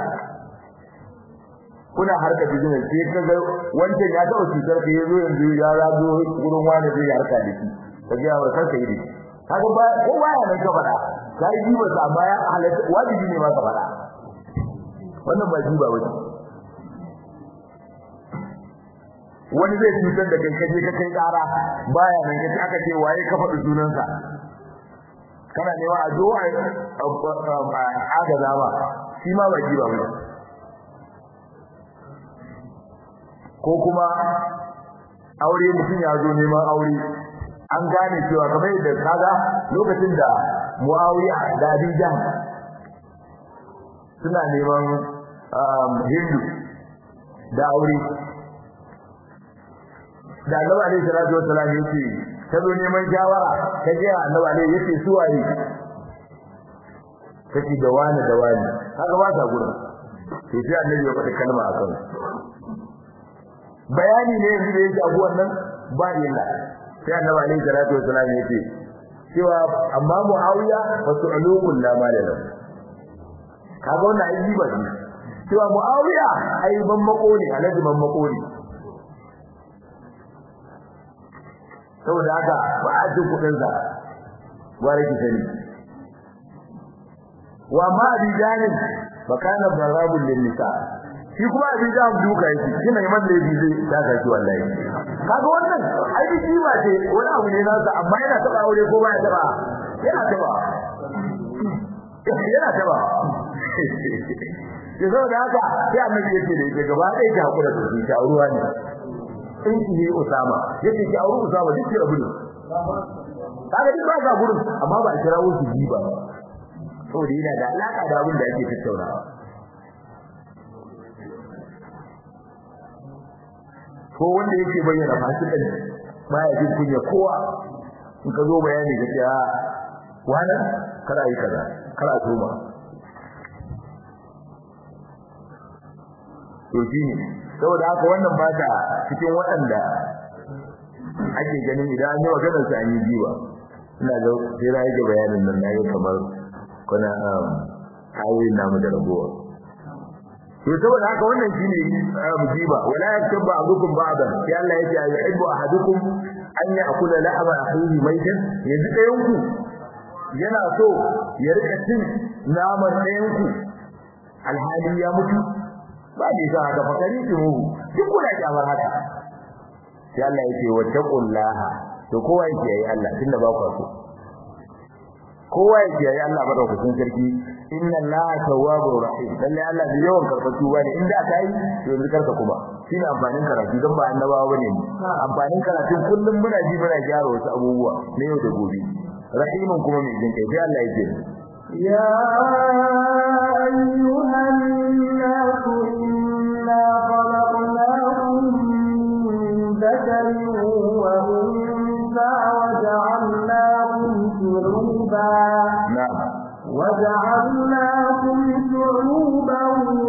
kuna harka business sai kaga wancan ya taɓa cutar ka yazo yanzu ya rago gurin wani zai harka da shi kaga ya barka kai dai kaga ba ko baya nan ka fada kai jiba sa amma ya halatta wajibi ne ma ka fada wannan ba jiba ba wani zai cutar da kai kaje ka kai ƙara baya nan kace aka ce waye ka faɗi sunansa kana ne wa ajo a aga zama shi ma ba jiba ba ko kuma aure mutum ya zo neman aure an gane cewa kamar yadda kaga lokacin da Muawiya da Abi Jahl suna neman hindu da aure da Annabi alaihi salatu wassalam yace ta zo neman shawara ta je Annabi alaihi yace su waye kace da wani da wani haka ba ta gurin sai sai Annabi ya faɗi kalma akan bayani ne yanzu da yake abu wannan ba illa sai Annabi alaihi salatu wassalam yace cewa amma Muawiya fa su'alukun la malala kaga wannan ai ba shi cewa Muawiya ai ban mako ne alaji ban mako ne saboda haka ba a ji kudin sa gware ki sani wa ma bijanin bakana barabul lin nisa shi kuma bijan duka yake kina yi mallai bi zai daga shi wallahi kaga wannan ai shi ba ce wani abu ne nasa amma yana taba aure ko ba ya taba yana taba yana taba yazo da haka sai annabi yake da yake gaba ɗaya ki hakura da shi ta ruwa ne in ki Usama yake ki aure Usama duk ki rabu ne kaga duk ba ka gurin amma ba a kira wuce ji ba saboda yana da alaka da abin da ake tattaunawa ko wanda yake bayyana fasikan baya jin kunya kowa in ka zo bayani ga cewa wannan kada yi kaza kada tuma to shine saboda haka wannan ba ta cikin waɗanda ake ganin idan an yi maganar sa an yi jiwa ina ga sai da yake bayanin nan nayi kamar kuna ayoyin namu da rabuwa to saboda haka wannan shine jiba wala yaktubu ba'dukum ba'dan sai Allah yake ya yuhibbu ahadukum an ya'kula lahma akhihi maytan yanzu dayan ku yana so ya rika cin naman dayan ku alhali ya mutu ba ne za ka fakari ki mu duk kuna kyamar haka sai Allah yake wattaqullaha to kowa yake yi Allah tunda ba ku so kowa yake yi Allah madaukakin sarki inna allaha tawwabur rahim lalle Allah da yawan karfatu bane inda aka yi to yanzu karka kuma shine amfanin karatu dan ba annabawa bane amfanin karatu kullum muna ji muna gyara wasu abubuwa ne yau da gobe rahimun kuma mai jin kai sai Allah yake ya ayyuhan nasu inna khalaqnakum min dhakarin wa untha wa ja'alnakum shu'uban na'am وجعلناكم شعوبا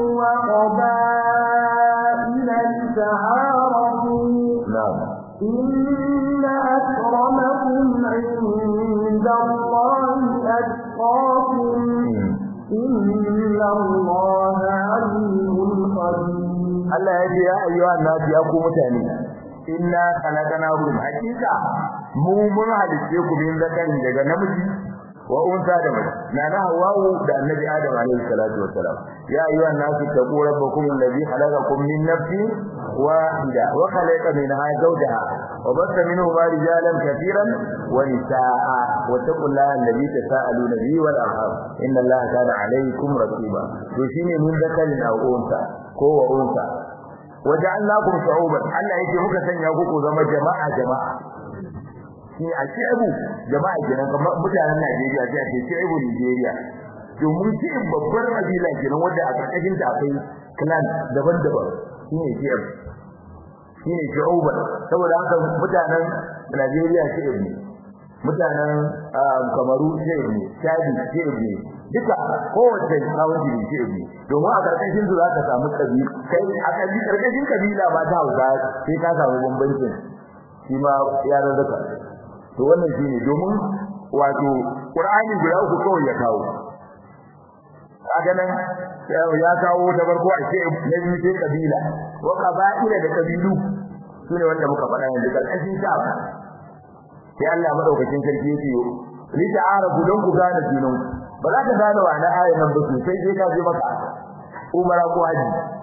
وقبائل لتعارفوا نعم إن أكرمكم عند الله أتقاكم إن الله عليم خبير Allah ya ce ya ayyuha an-nas ya ku mutane inna khalaqnakum hakika mu mun halice ku min zakarin daga namiji wa unsa da mace na na hawawu da annabi adam alayhi salatu wassalam ya ayyuhan nasu taqu rabbakum alladhi khalaqakum min nafsin wahida wa khalaqa minha zawjaha wa batha minhuma rijalan katiran wa nisaa wa taqullaha alladhi tasaaluna bihi wal arham inna allaha kana alaykum raqiba to shine min zakarin aw unsa ko wa unsa waja'alnakum shu'uban Allah yake muka sanya ku ku zama jama'a jama'a shi a Shehu jama'a kenan kamar mutanen Najeriya sai a ce Shehu Nigeria domin shi babbar kabila kenan wanda a karkashin ta akwai clan daban-daban shine Shehu shine Shehu saboda haka mutanen Najeriya Shehu ne mutanen Kamaru Shehu ne Chadi Shehu ne duka kowace kawunci ne Shehu ne domin a karkashin su zaka samu kabila kai a karkashin kabila ba ta Hausa sai ka samu bambancin shi ma yaran zaka to wannan shine domin wato Qur'ani guda uku kawai ya kawo kaga nan ya kawo da farko a ce nabi sai kabila wa qaba'ila da kabilu sune wanda muka faɗa yanzu kalkashin ta sai Allah madaukakin sarki yake li ta'arafu don ku gane junan ba za ka gane wa na ayan nan ba sai dai ka je maka umara ko haji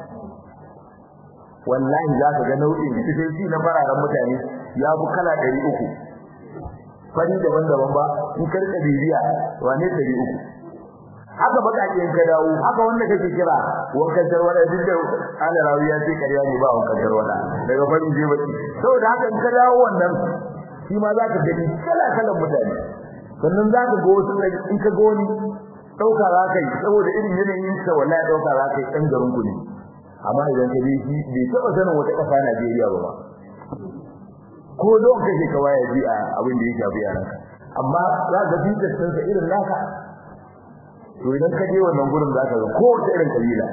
wallahi za ka ga nau'in cikin shi na fararen mutane ya bu kala ɗari uku fari daban-daban ba in karka bibiya wane ɗari uku haka bakake in ka dawo haka wanda kake kira wankan tarwada duk da ala rawiya sai kariya ne ba wankan tarwada daga fari je baki saboda haka in ka dawo wannan shi ma zaka gani kala kalan mutane sannan zaka ga wasu in ka goni dauka za ka yi saboda irin yanayin sa wallahi dauka za ka yi dan garin ku ne amma idan ka je shi bai taba sanin wata kasa Najeriya ba ko don kake ka waya ji a abin da ya shafi yaranka amma za ka bi da san irin naka to idan ka je wannan gurin za ka ga ko da irin kabila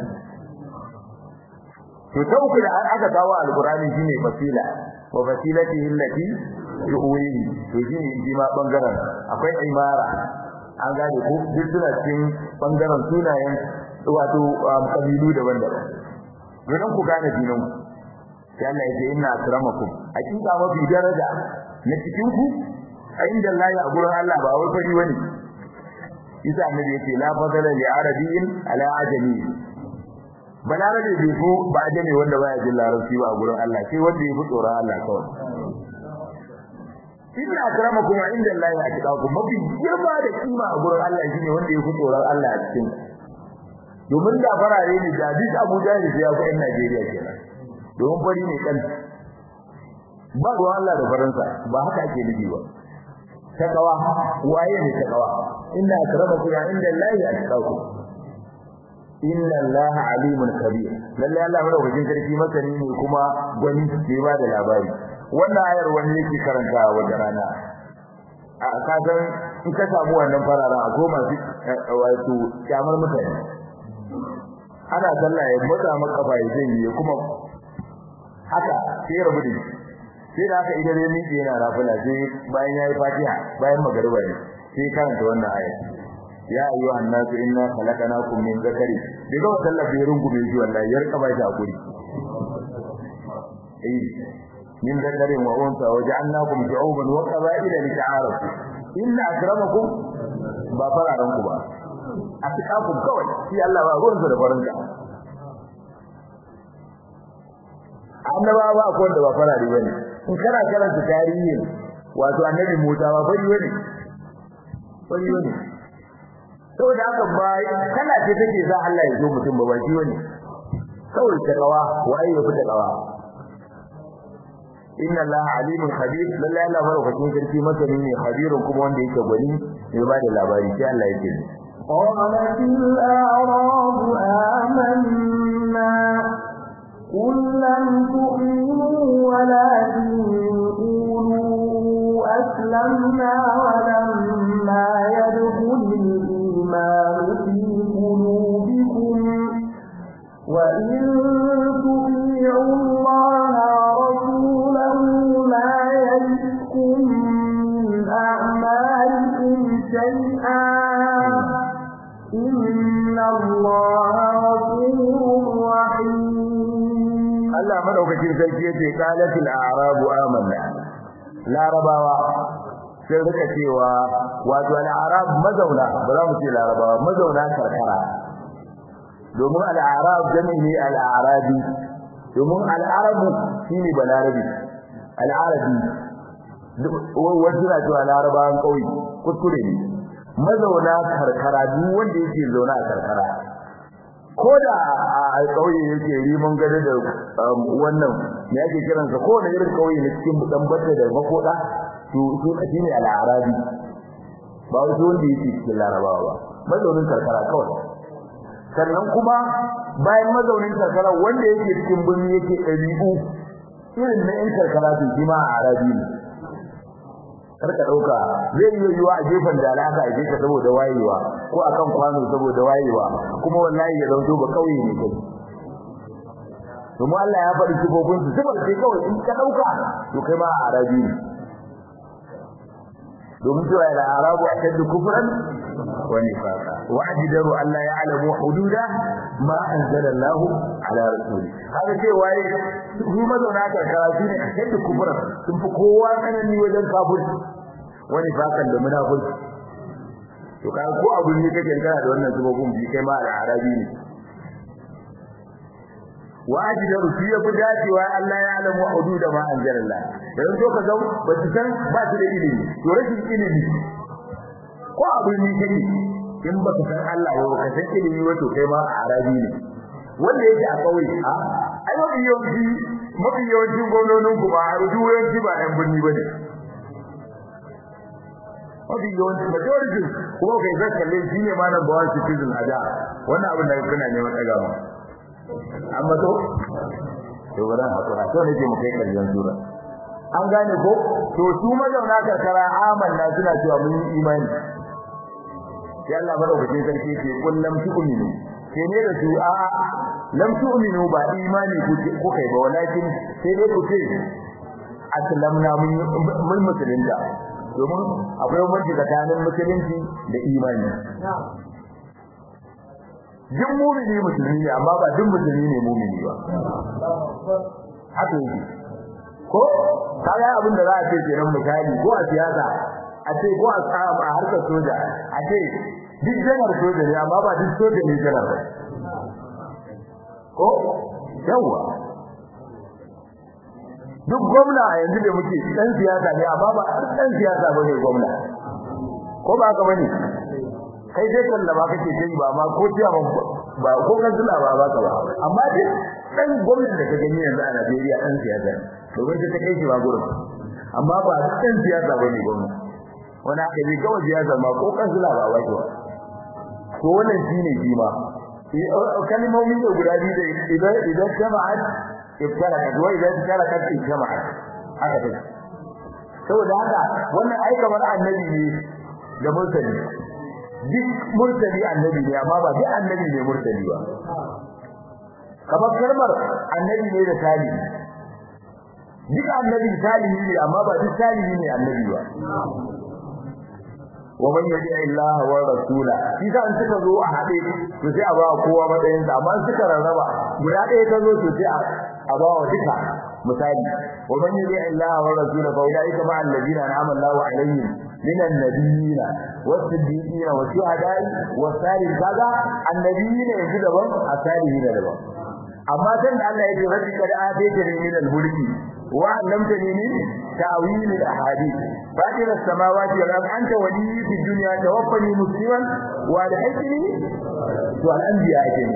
to tauki da aka dawo alqur'ani shine fasila wa fasilatihi allati yu'wihi to shine shi ma bangaren akwai imara an gane ko duk suna cikin bangaren sunayen wato kabilu daban-daban don ku gane dinin ku sai Allah ya ce inna akramakum hakika mafi daraja na cikin ku a inda Allah ya gurin Allah ba wai fari bane isa annabi yace la fadala li arabiyyin ala ajami balarabe bai ko ba ajami wanda baya jin larabci ba a gurin Allah sai wanda ya fi tsoron Allah kawai inna akramakum inda Allah ya atqakum mafi girma da kima a gurin Allah shine wanda ya fi tsoron Allah a cikin domin da farare ne da duk Abuja ne sai ya fi Najeriya kenan domin fari ne kan ba ruwan Allah da faransa ba haka ake nufi ba takawa waye ne takawa inna akramakum inda Allah ya atqakum inna Allah alimun kabir lalle Allah madaukakin sarki masani ne kuma gwani ne ba da labari wannan ayar wani yake karanta wajen rana a kasan in ka samu wannan farara a goma su wato kyamar mutane ana sallah ya mutsa maka fa zai yi kuma haka sai rabu da sai da haka idan ne yana rafula sai bayan yayi fatiha bayan magariba ne sai karanta wannan ayar ya ayyuhan nasu inna khalaqnakum min zakari daga wannan labirin gobe shi wallahi yar kaba shi hakuri eh min zakari wa unsa waja'alnakum shu'uban wa qaba'ila lita'arafu inna akramakum ba fararan ku ba atqakum kawai shi Allah ba ruwan da faranka annaba ba ko da ba farari bane in kana karanta tarihi wato annabi Musa ba fari bane fari bane saboda haka ba kana ce take za Allah ya zo mutum ba baki wani kawai ta kawa waye ya fita kawa inna Allah alimun khabir lalle Allah barkatun sarki masani ne khabirun kuma wanda yake gwani ya bada labari sai Allah yake قالت الأعراب آمنا قل لم تؤمنوا ولكن قولوا أسلمنا ولما يدخل الإيمان في قلوبكم وإن تطيعوا الله ورسوله لا يلدكم من أعمالكم شيئا إن الله غفور رحيم. الله مدوكتين sarki yace qalatil a'rabu amanna larabawa sai suka cewa wato al-a'rab mazauna ba za mu ce larabawa mazauna karkara domin al-a'rab jami'i ne al-a'rabi domin al-arabu shine balarabi al-arabi wasu na cewa larabawan kauye kuskure ne mazauna karkara duk wanda yake zauna a karkara ko da a kauye yake riman gado da wannan me yake kiransa ko da irin kauye ne cikin dan batta da makoda to shi shine al-arabi ba wani wanda yake cikin larabawa ba mazaunin karkara kawai sannan kuma bayan mazaunin karkara wanda yake cikin birni yake dabi'u irin na yan karkara to shi ma arabi ne karka dauka zai yi yiwa a gefen da alaka a gefe saboda wayewa ko akan kwano saboda wayewa kuma wallahi ya zanto ba kauye ne kai kuma Allah ya faɗi sifofin su saboda sai kawai in ka dauka to kai ma arabi ne domin cewa da arabu ashaddu kufran wa nifaqa wa ajdaru an la ya'lamu hududa ma anzala Allah ala rasuli haka ce waye su mazauna karkara su ne ashaddu kufran sun fi kowa tsanani wajen kafirci wa nifaqan da munafiki to ka ko abun ne kake kana da wannan zubabun bi kai ma al-arabi ne wa ajdaru fi yafi dacewa Allah ya alamu hududa ma anzala Allah dan to ka ga ba su san ba su da ilimi to rashin ilimi ko abin ne kake in ba ka san Allah ba ka san ilimi wato kai ma arabi ne wanda yake a kauye a ai mafi yawanci mafi yawancin gwamnonin ku ba a rudu yawanci ba ɗan birni bane mafi yawanci majority kuma kai zai kalle shi ne ma nan bawan citizen a da wannan abin da kuna neman daga mu amma to to wannan hakura to ne ke mu kai kallon sura an gane ko to su mazauna karkara amanna suna cewa mun yi imani sai Allah madaukakin sarki ce kullum tu'minu sai ne da su a a lam tu'minu ba imani ku kai ba walakin sai dai ku ce aslamna mun musulunta domin akwai wani tsakanin musulunci da imani duk mu'mini musulmi ne amma ba duk musulmi ne mu'mini ba haka yake ko kaga abin da za a ce kenan misali ko a siyasa a ce ko a tsama a harkar soja a ce duk janar soja ne amma ba duk soja ne janar ba ko yawa duk gwamna a yanzu da muke dan siyasa ne amma ba dan siyasa ba ne gwamna ko ba haka bane kai dai sallama kake kai ba ma ko tiya ba ko kansila ba ba ka ba amma duk dan gwamnati da ka gani yanzu a Najeriya dan siyasa domin ta kai shi ba gurin amma ba dan siyasa bane gwamnati wani aka yi kawai siyasa ma ko kansila ba ba to to wannan shine jima kalmomin da guda biyu da idan idan jama'at ibtalakat wa idan ibtalakat jama'at haka take saboda haka wannan ai kamar annabi ne da mursali duk mursali annabi ne amma ba duk annabi ne mursali ba kamar kalmar annabi ne da talibi duk annabi talibi ne amma ba duk talibi ne annabi ba wa man yati Allah wa rasula kisa an suka zo a hade to sai a ba kowa matsayin sa amma suka rarraba guda ɗaya ta zo to sai a ba wa duka misali wa man yati Allah wa rasula fa ulaika ma alladina an'ama Allahu alaihim minan nabiyina was-siddiqina wash-shuhada'i was-salihin kaga annabiyina yanzu daban as-salihina daban amma dan da Allah ya ce rabbi kad ataytani min al-mulki wa 'allamtani min ta'wil al-ahadith fatir as-samawati wal ardi anta waliyyi fid dunya tawaffani musliman wa alhiqni wa al-anbiya ajmi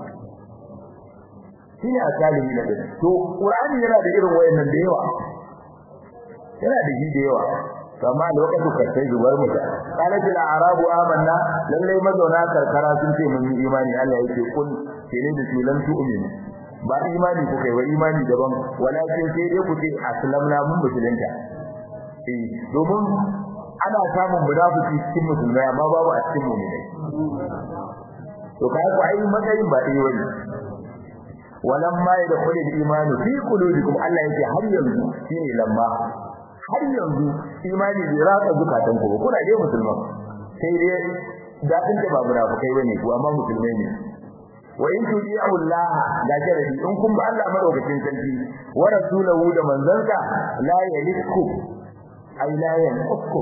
shine as-salihin da to Qur'ani yana da irin wayannan da yawa yana da shi da yawa amma lokacin da kai zuwar mu qalat al-arabu amanna lalle mazauna karkara sun ce mun yi imani Allah yake kun kene da su lan tu'minu ba imani ku kai wa imani daban walakin sai dai ku ce aslamna mun musulunta eh domin ana samun munafiki cikin musulmai amma babu a cikin mu'minai to kai ku ai matsayin ba dai wani walamma yadkhulu al-iman fi qulubikum Allah yake har yanzu shine lamma har yanzu imani bai ratsa zukatan ku kuna dai musulman sai dai dadin da ba munafikai bane ku amma musulmai ne wa in tudi'u Allah da jaradi in kun ba Allah madaukakin sarki wa rasulahu da manzanka la yaliku ay la yanqu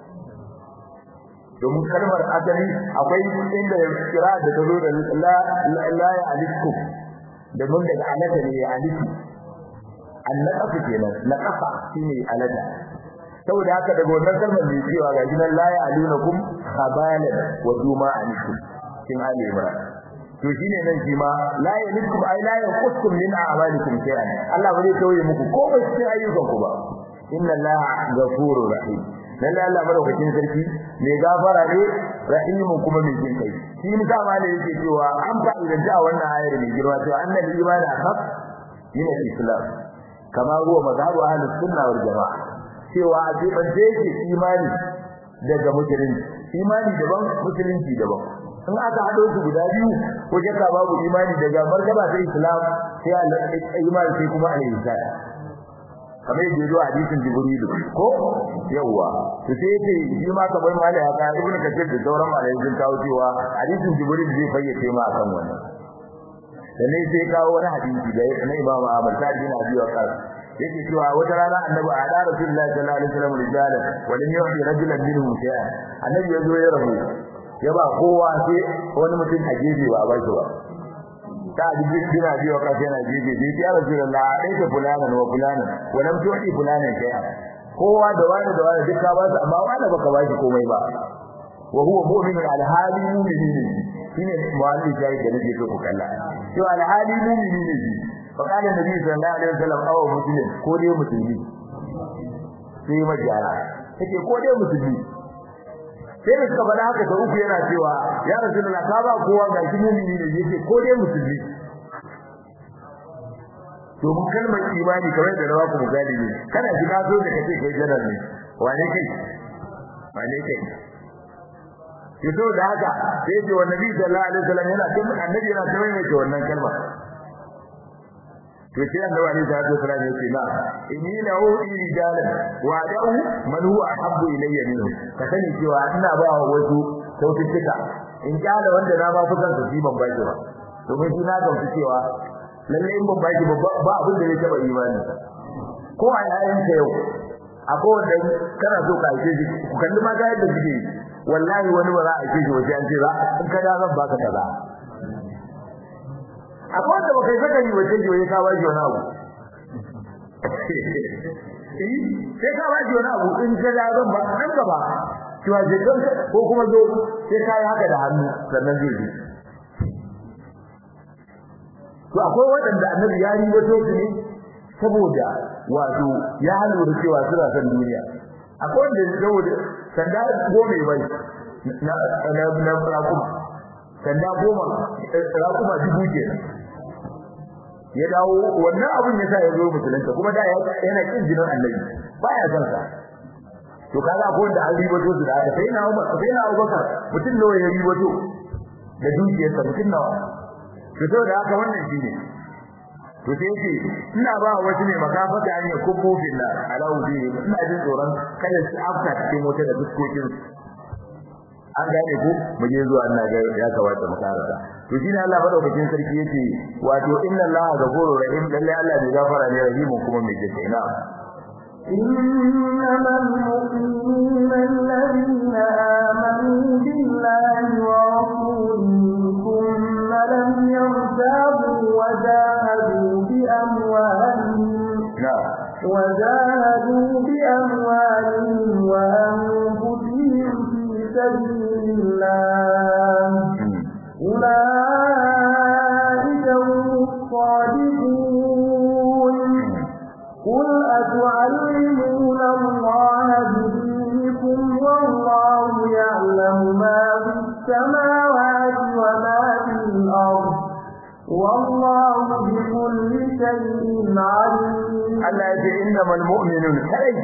domin kalmar asali akwai inda kira da tazo da la la yaliku da mun daga alaka ne ya aliku annaqafu kenan naqafa shine alada saboda haka daga wannan kalmar ne cewa ga gidan la ya'lunukum khabalan wa duma anikum kin ali imran to shine nan shi ma la ya'lunukum ay la yaqusum min a'malikum shay'an Allah ba zai tauye muku ko ba cikin ayyukan ku ba inna allaha ghafurur rahim lalle Allah madaukakin sarki mai gafara ne rahimun kuma mai jin kai shi musa ma ne yake cewa an fa idan da wannan ayar mai girma cewa annal imani akhaf min al-islam kama huwa mazhabu ahli sunna wal jamaa cewa a ban da yake imani daga musulunci imani daban musulunci daban in aka hado su guda biyu ko jaka babu imani daga martaba ta islam sai al-imani sai kuma al-ihsan kamar yadda zuwa hadisin jibril ko yawa to sai yace shi ma kamar malai haka ibnu kathir da sauran malai sun kawo cewa hadisin jibril zai fayyace ma akan wannan dan sai kawo wani hadisi da na imamu Ahmad bin Abi Waqqas yake cewa wata rana annabi a da rasulullahi sallallahu alaihi wasallam rijala wa lam yu'ti rajulan minhum shay'an annabi yazo ya rabu ya ba kowa sai wani mutum a gefe ba ba shi ba ta ji bin Abi Waqqas yana gefe sai ya rasulullahi dai ta fulana wa fulana wa lam tu'ti fulana shay'an kowa da wani da wani duka ba su amma wani baka ba shi komai ba wa huwa mu'minun al-hali mu'minin shine mu'allim jayi da nake so ku kalla to al-hali mu'minin ne fa kana nabi sallallahu alaihi wasallam aw muslim ko dai musulmi sai majara take ko dai musulmi sai da suka faɗa haka da uku yana cewa ya rasulullah ka ba kowa ga shi mu'mini ne yake ko dai musulmi to mun kalmar imani kamar da rawa ku misali ne kana shiga so da kace kai janar ne wane kai wane kai yato da haka sai ce wa nabi sallallahu alaihi wasallam yana cewa annabi yana cewa ne ce wannan kalma to sai annabi alaihi wasallam ya ce na inni lahu rijalan wa da'u man huwa ahabbu ilayya minhu ka sani cewa ina ba wa wasu sautittika in kyala wanda na ba fukan su ban baki ba domin shi na gamsu cewa lalle in ban baki ba abin da zai taba imani ko a yayin ka yau akwai wanda kana so ka aike shi ku kalli ma ga yadda suke wallahi wani ba za a aike shi wajen an ce za in ka da zan baka kaza akwai wanda baka saka yi wajen jiyoyi ka bashi wani abu sai ka bashi wani abu in ka da zan ba nan gaba cewa je kan ko kuma zo sai ka yi haka da hannu sannan zai ji to akwai wanda annabi ya yi wato su ne saboda wato ya lura cewa suna san duniya akwai wanda saboda sanda gome bai na na na rakuma sanda goma rakuma dubu kenan ya dawo wannan abun yasa ya zo musulunta kuma da yana kin jinin annabi baya san sa to kaga akwai wanda an ribato su da sai na Umar sai na Abubakar mutum nawa ya ribato da dukiyarsa mutum nawa to saboda haka wannan shine to sai ce ina ba wasu ne makafata an yi kubu billah alaudi ina jin tsoron kada su afta cikin wata da fuskokin an gane ku mu je zuwa ina ga ya kawata mu karanta to shine Allah madaukakin sarki yake wato inna Allah ghafurur rahim lalle Allah ne gafara ne rahimun kuma mai jinkai na إنما المؤمنون الذين آمنوا بالله ورسوله ثم لم يرتابوا وجاهدوا بأموالهم وجاهدوا بأموالهم وأنفسهم في سبيل الله أولئك هم الصادقون قل أتعلمون الله بدينكم والله يعلم ما في السماوات وما في الأرض والله بكل شيء عليم. الله يقول إنما المؤمنون كأي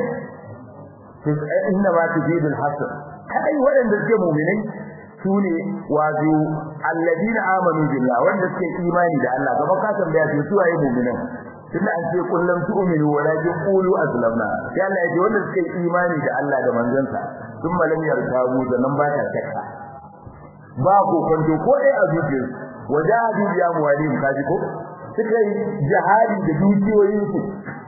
إنما تجيب الحسن كأي ولن تجيب مؤمنين سوني واجو الذين آمنوا بالله وأن تجيب إيماني بالله فبقى تنبيه سوى مؤمنين tunda an ce kullum tu'minu walakin qulu aslamna sai Allah ya ce wanda suke imani da Allah da manzansa sun malam yartabu da nan ba ta shakka ba ko kwanto ko dai a zuciyar wajahadu bi amwalihim kaji ko suka yi jihadi da dukiyoyin su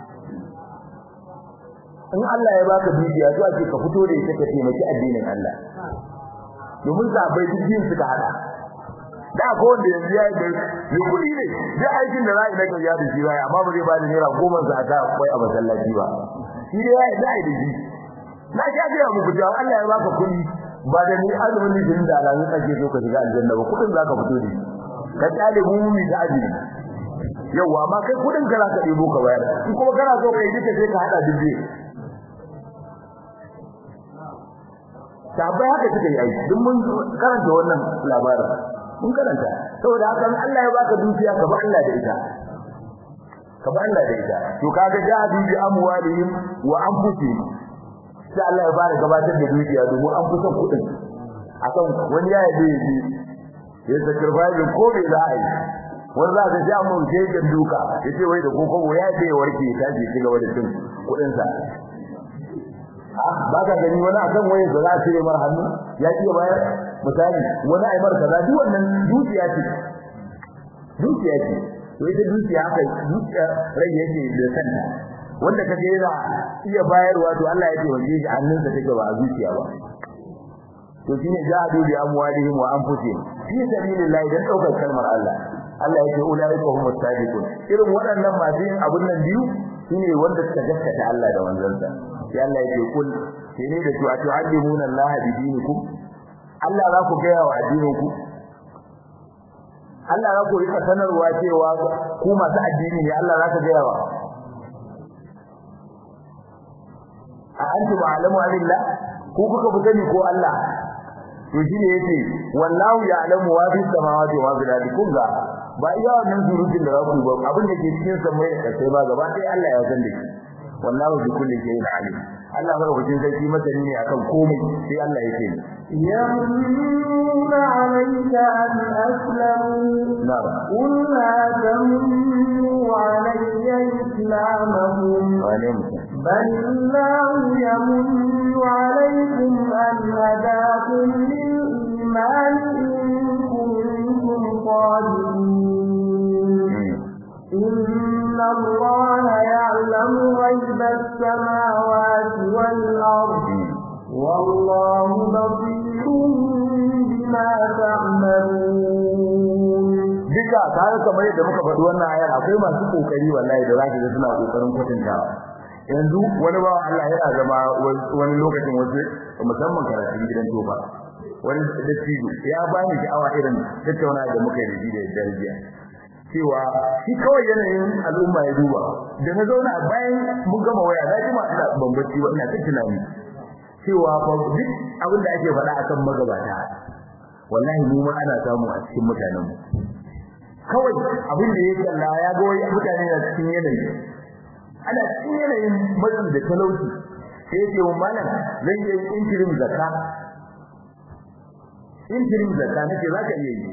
in Allah ya baka dukiya to ake ka fito da ita ka taimaki addinin Allah domin sabai dukiyin suka hada da ko wanda yanzu ya yi ne kudi ne da aikin da zai daga ya da shi bai amma ba zai ba da naira goma za ta akwai a masallaci ba shi dai ya da da shi na ga ga muku cewa Allah ya baka kudi ba da ni azumin din da Allah ya kace so ka shiga aljanna ba kudin zaka fito da shi ka tsale mummi da ajiri yawa amma kai kudin ka zaka debo ka bayar in kuma kana so kai duka sai ka hada dubbe sabai haka suka yi aiki duk mun karanta wannan labarin mun karanta saboda haka Allah ya baka dukiya ka ba Allah da ita ka ba Allah da ita to kaga jahadu bi amwalihim wa anfusihim sai Allah ya fara gabatar da dukiya domin an fusan kudin akan wani ya yi ya sacrifice ko bai za a yi wani za ka ji amma sai da duka yace wai da koko ya ce warke ta ji shiga wani cin kudin sa ba ka gani wani akan waye da za a cire mar hannu ya iya bayar misali wani ai mar kaza duk wannan dukiya ce dukiya ce to ita dukiya haka dukiya rai yake da kanta wanda kaje yana iya bayarwa to Allah ya ce wace shi hannunsa take ba a zuciya ba to shine jahadu bi amwalihim wa anfusihim fi sabilillah dan daukar kalmar Allah Allah yake ulaika humus sadiqun irin waɗannan masu yin abun nan biyu shine wanda suka gaskata Allah da manzansa sai Allah yake kul shine da to atu'allimuna Allah bi dinikum Allah za ku ga wa addininku Allah za ku rika sanarwa cewa ku masu addini ne Allah za ka ga wa a antum a'lamu billah ku kuka fi sani ko Allah to shine yace wallahu ya'lamu wa fis samawati wa fil ardi kunga ba iya wannan surutun da zaku ba abin da ke cikin samai da kasai ba gaba sai Allah ya san da shi wallahu bi kulli shay'in alim Allah madaukakin sarki masani ne akan komai sai Allah yake يمنون عليك أن أسلموا نعم قل لا تمنوا علي إسلامهم بل الله يمن عليكم أن هداكم للإيمان إن كنتم صادقين إن الله يعلم غيب السماوات والأرض والله بصير بما تعملون duka kai kamar yadda muka faɗi wannan ayar akwai masu kokari wallahi da zaki ga suna kokarin kwatantawa yanzu wani ba Allah yana zama wani lokacin wasu musamman karatun gidan tofa wani dattijo ya bani sha'awa irin tattauna da muka yi da darajiya cewa shi kawai yanayin al'umma ya duba da na zauna bayan mun gama waya na ji ma ina bambanci wa ina tunani cewa fa duk abin da ake faɗa akan magabata wallahi mu ma ana samu a cikin mutanen mu kawai abin da yake Allah ya ga wai mutane na cikin yanayi ana cikin yanayin matsin da talauci sai yake wa malam zan yi intirim zakka intirim zakka nake zaka iya yi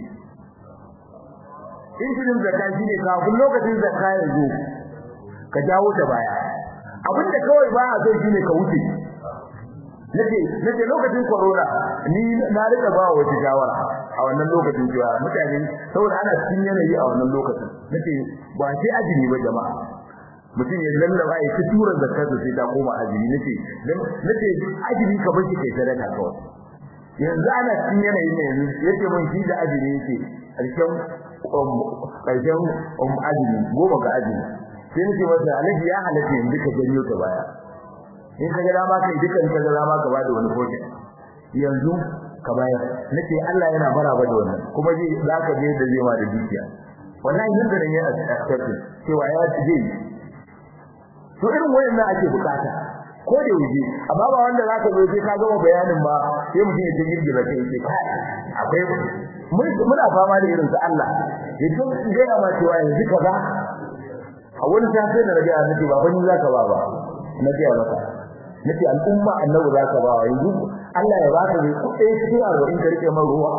intirim zakka shine kafin lokacin zakka ya zo ka jawo ta baya abin da kawai ba a so shine ka wuce nake nake lokacin corona ni na rika ba wa shawara a wannan lokacin cewa mutane saboda ana cikin yanayi a wannan lokacin nake ba sai ajini ba jama'a mutum ya lallaba ya ci tura zakka sai ta koma ajini nake dan nake ajini ka bar shi kai sadaka kawai yanzu ana cikin yanayi ne yanzu yake mun shi da ajini yake karshen karshen um ajini goma ga ajini sai nake masa alaji ya halatta yanzu ka janyo ta baya in ka ga dama kai dukan ka ga dama ka bada wani kokin yanzu ka bayar nace Allah yana baraba da wannan kuma ji zaka je da zai ma da dukiya wallahi nan da ne a accept cewa ya ji to irin wayannan ake bukata ko da yaji amma ba wanda zaka zo sai ka gama bayanin ba sai mutum ya jirgi da kai sai kai akwai muna fama da irin su Allah yato zai ma cewa yanzu kaza a wani sai da rabi'a nake ba bani zaka ba ba nace maka nace al'umma annabi zaka ba yanzu Allah ya baka ne kudai cikin arba'in ka rike man ruwa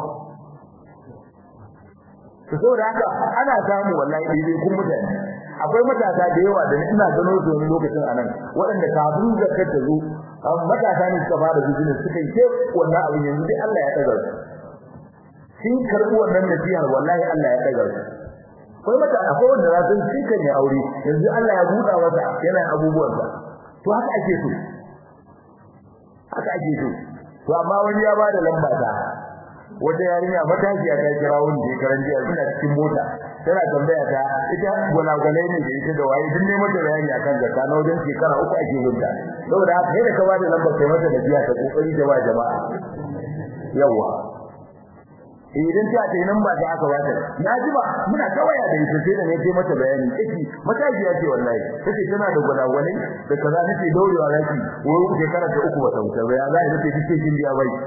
to saboda haka ana samu wallahi dai kun mutane akwai matasa da yawa da ina gano su wani lokacin anan waɗanda kafin zakar ta zo matasa ne suka fara business suka yi wannan abin yanzu dai Allah ya daga su sun karɓi wannan nasihar wallahi Allah ya daga su akwai mata akwai wanda za su shi kan ya aure yanzu Allah ya buɗa masa yana abubuwansa to haka ake so haka ake so to amma wani ya bada lamba ta wata yarinya matashiya ta kira wani da karan jiya suna cikin mota tana tambaya ta ita gwalagwalai ne da ita da waye duk ne mata bayani akan zakka na wajen shekara uku ake gunta saboda haka sai da ka bada lambar kai mata da biya ta kokari da ba jama'a yawa idan ta ce nan ba ta aka wata na ji ba muna kawaya da ita sai da ne sai mata bayani take matashiya ce wallahi take tana da gwalagwalai da kaza nake daurewa laki wai shekara ta uku ba ta wuce ba ya za ta ce kike kin biya bai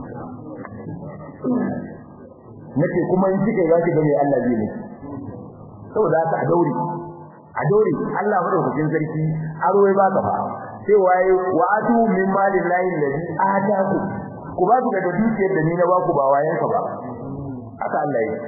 nake kuma in kike za ki ga mai Allah zai miki saboda haka a daure a daure Allah madaukakin sarki aro ya baka fa sai waye wa atu min malin lahi alladhi ataku ku ba ku daga dukiyar da ni na baku ba wayen ka ba haka Allah ya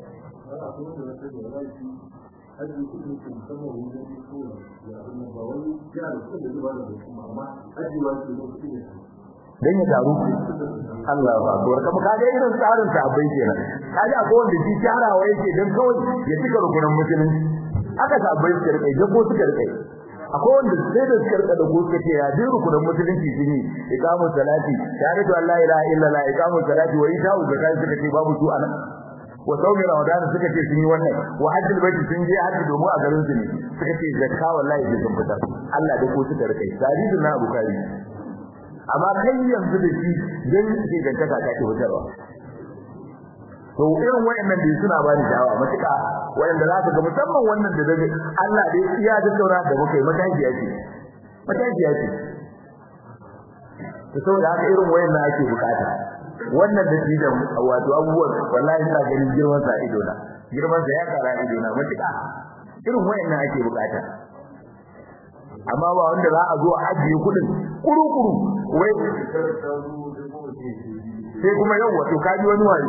dan ya daru Allah ba to kuma kaga irin tsarin ta abai kenan kaga akwai wanda shi tarawa yake dan kawai ya cika rukunin musulunci aka ta abai su rike da ko suka rike akwai wanda sai da suka rike da ko suka ce ya bi rukunin musulunci shine iqamu salati shahadatu la ilaha illallah iqamu salati wa ita'u zakati suka ce babu su anan wa sawmi ramadan suka ce sun yi wannan wa hajjul baiti sun je haji domin a garin su ne suka ce zakka wallahi sai sun fitar Allah da ko suka rike hadisin na Bukhari amma kai yanzu da shi dan ke gantaka ta ke wutarwa to irin wayannan da suna ba ni dawa matuka wayanda za ka ga musamman wannan da daga Allah dai iya da saura da muke matajiya ce matajiya ce to saboda haka irin wayannan ake bukata wannan da shi da wato abubuwan wallahi ina ganin girman sa ido na girman sa ya kara ido na mutuka irin wayannan ake bukata amma ba wanda za a zo a ajiye kudin kuru-kuru wai sai kuma yau wato kaji wani wani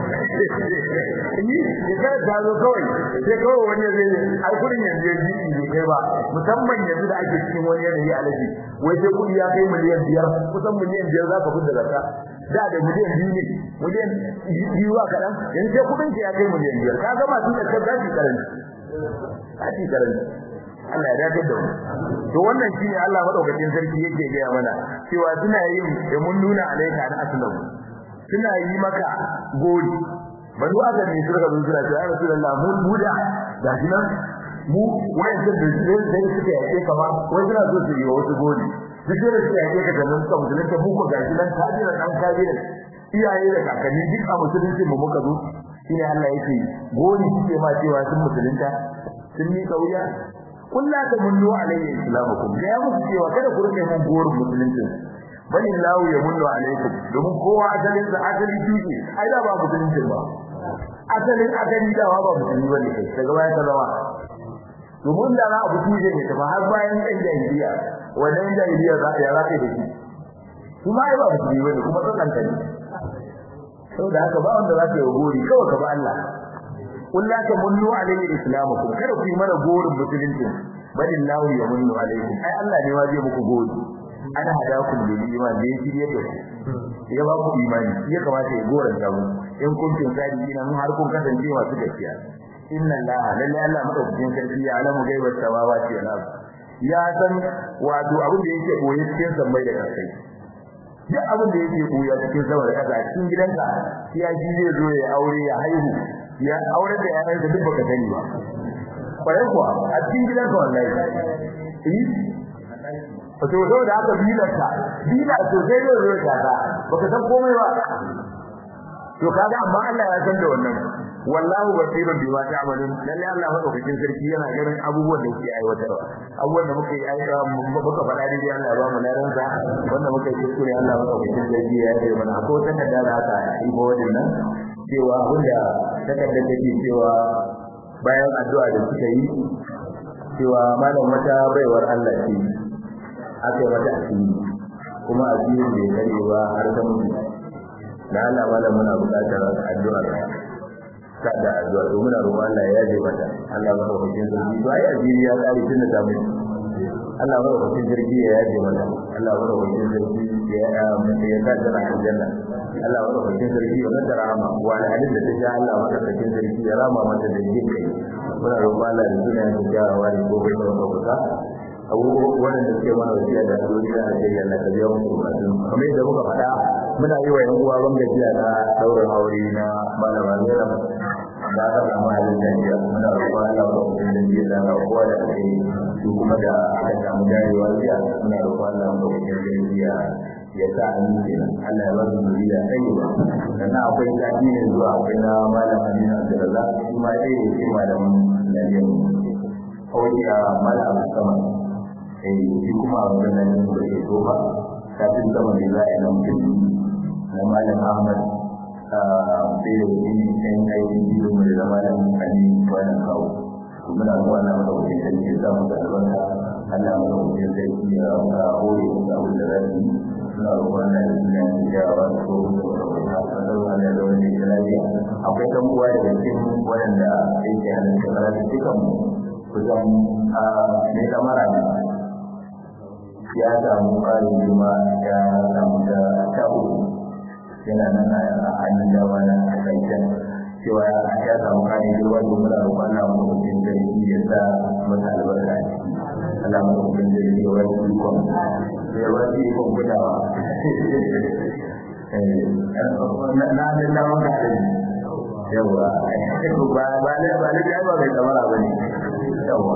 yi ka da zo kawai sai kawai wani zai ai kudin yanzu ya ji ne kai ba musamman yanzu da ake cikin wani yanayi alaji wai sai kudi ya kai miliyan biyar kusan miliyan biyar zaka fita zakka da da miliyan biyu ne miliyan biyu a kadan yanzu sai kudin ya kai miliyan biyar ka ga masu da kaji karanci kaji karanci Allah ya dace da mu to wannan shine Allah madaukakin sarki yake ga mana cewa suna yin da mun nuna alaika da aslam suna yi maka gori banu aka ne suka zo suna cewa ya Rasulullah mun buda da nan mu wai da da sai suka yake kama wai suna so su yi wasu gori duk da suka yake ka da mun ka musulunta mu ko gashi nan kabira dan kabira iyaye da kakanni duk a musulunci mu muka zo shine Allah yake gori suke ma cewa sun musulunta sun yi kauya kullu ta munnu alayhi islamukum ya musu cewa kada ku rike mun gorin musulunci bani lahu ya munnu alaykum domin kowa asalin sa asali tuke ai da ba musulunci ba asalin asali da ba musulunci bane kai daga bayan ta zama domin da na abu tuke ne ta har bayan ɗan jahiliya wannan jahiliya za ya rafe da shi kuma ai ba musulunci bane kuma tsakan ta ne saboda haka ba wanda za ka yi gori kawai ka ba Allah kullu ta munnu alayhi islamukum kada ku yi mana gorin musulunci bani lahu ya munnu alaykum ai Allah ne waje muku gori ana hadakum bil iman da yake yake ya ba ku imani ya kamata ya goran da mu in kun tun sai dina mun har kun kasance masu gaskiya inna allaha lalle Allah madaukakin sarki ya alamu gaiba samawati wal ard ya san wato abin da yake koyi cikin sammai da kasai duk abin da yake koyi cikin sama da kasa cikin gidanka ya ji zai zo ya aure ya haihu ya aure da yaran da duk baka sani ba bare kuwa a cikin gidanka wallahi eh to so da aka bilarta bila to sai zai zo ka baka san komai ba to kaga amma Allah ya san da wannan wallahu basirun bima ta'malun lalle Allah madaukakin sarki yana ganin abubuwan da yake aiwatarwa abubuwan da muke aika muka faɗa dai Allah ya ba mu ladan sa wanda muke kuskure Allah madaukakin sarki ya yi mana ko ta da da haka yi ba wannan cewa wanda takarda take cewa bayan addu'a da suka yi cewa malam wata baiwar Allah ce aka wata asiri kuma asirin bai kare ba har ta mutu da Allah malam muna buƙatar addu'a kada addu'a to muna roƙon Allah ya yaje mata Allah ba hukuncin sarki ba ya asiri ya kare tun da ta mutu Allah ba hukuncin sarki ya yaje mata Allah ba hukuncin sarki ya ya ya ta da aljanna Allah ba hukuncin sarki ya mata rahama wa alhalin da ta sha Allah ba hukuncin sarki ya rama mata da jin kai muna roƙon Allah da sunan ya jawa ne ko bai da kuka abubuwan da suke mana wasiya da duniya a cikin Allah ta biya mu bukatun kamar yadda muka faɗa muna yi wa yan uwa ban gajiya na daurin aure na malama ne da da aka samu halin lafiya muna roƙon Allah ba ku da jiya da kowa da kai su kuma da aka samu darewa jiya muna roƙon Allah ba ku da jiya ya sa an yi Allah ya ba su zuriya sai ba sannan akwai zafi ne zuwa akwai na malama ne da Abdulrazak shi ma dai ne shi malamin lafiya kawai a malama sama eh shi kuma wannan da ke so ba kafin zaman da za a yi nan mutum na malam Ahmad a sai da wani ɗan aiki biyu mu da malam Ali wannan kawo kuma da wannan da wani da ke samu da albarka Allah mu da wani da ke ya hore da abin da zai suna roƙon nan da ya ba su da wani da wani da lafiya akwai dan uwa da cikin wanda yake halin da karatu cikin kusan a ne kamara ne ya samu ƙarin juma ya samu da tabu yana nan a hannun dama na a kaikan cewa ya samu ƙarin juma domin a roƙon na mutum da ya sa masa albarka a ciki ana mutum da ya wani ikon ya wani ikon gudawa na hannun dama ka ɗari yawa ba ba ne ba ne ba mai kamara ba ne yawa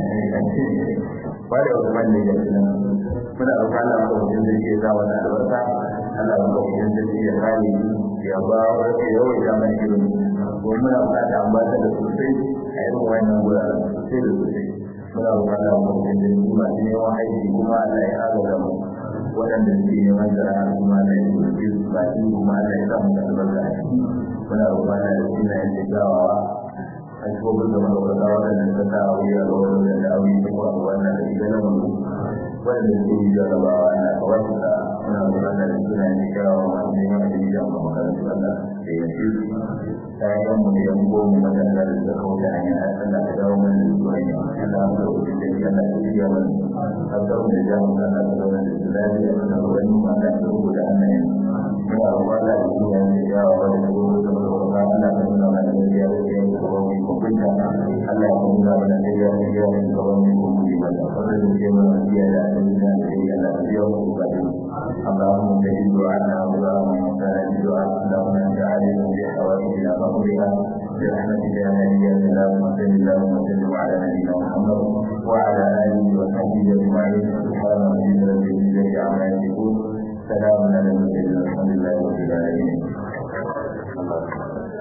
ba da wasu manne da suna muna roƙon Allah ko mutum da ke zama da albarka Allah ko mutum da ke ya kare ya ba wani yawan zaman irin ko muna buƙata an ba ta da sosai a irin wannan guraren sosai da sosai muna roƙon Allah ko mutum da ke masu neman aiki kuma Allah ya agaza mu waɗanda suke neman sana'a kuma da yin gurbi ba shi kuma Allah ya samu da albarka a ciki muna roƙon da suna yin gawawa a cikin da maɗaukaka waɗanda suka sa aure a gaban da aure ta kwa wannan da ita na mutu waɗanda suke yi jarrabawa na kawai da muna roƙon da suna yin gawawa masu neman a cikin jama'a makarantu Allah da ya ce ta yi yan mu da yan goma waɗanda da suka kauce hanyar Allah ta dawo mana da su hanyar Allah mu da wuce da shi Allah ta shirya mana har da wanda ya mu Allah ta zauna da su lafiya da wani Allah ta rubuta hannayen muna roƙon da su ne da gawawa da su da maɗaukaka Allah ta nuna mana da ya wuce ya ko mai hukunta Allah ya nuna mana da ya wuce ya ko mai hukunta wannan da ke mana biya da Allah da ya Allah ya ko ba اللهم اجعل دعاءنا اللهم اجعل دعاءنا اللهم اجعل بحوائجنا مغفرة برحمتك يا هادي يا سلام وصل اللهم وسلم على نبينا محمد وعلى آله وصحبه أجمعين سبحان ربك رب العزة عما يصفون سلام على المرسلين والحمد لله رب العالمين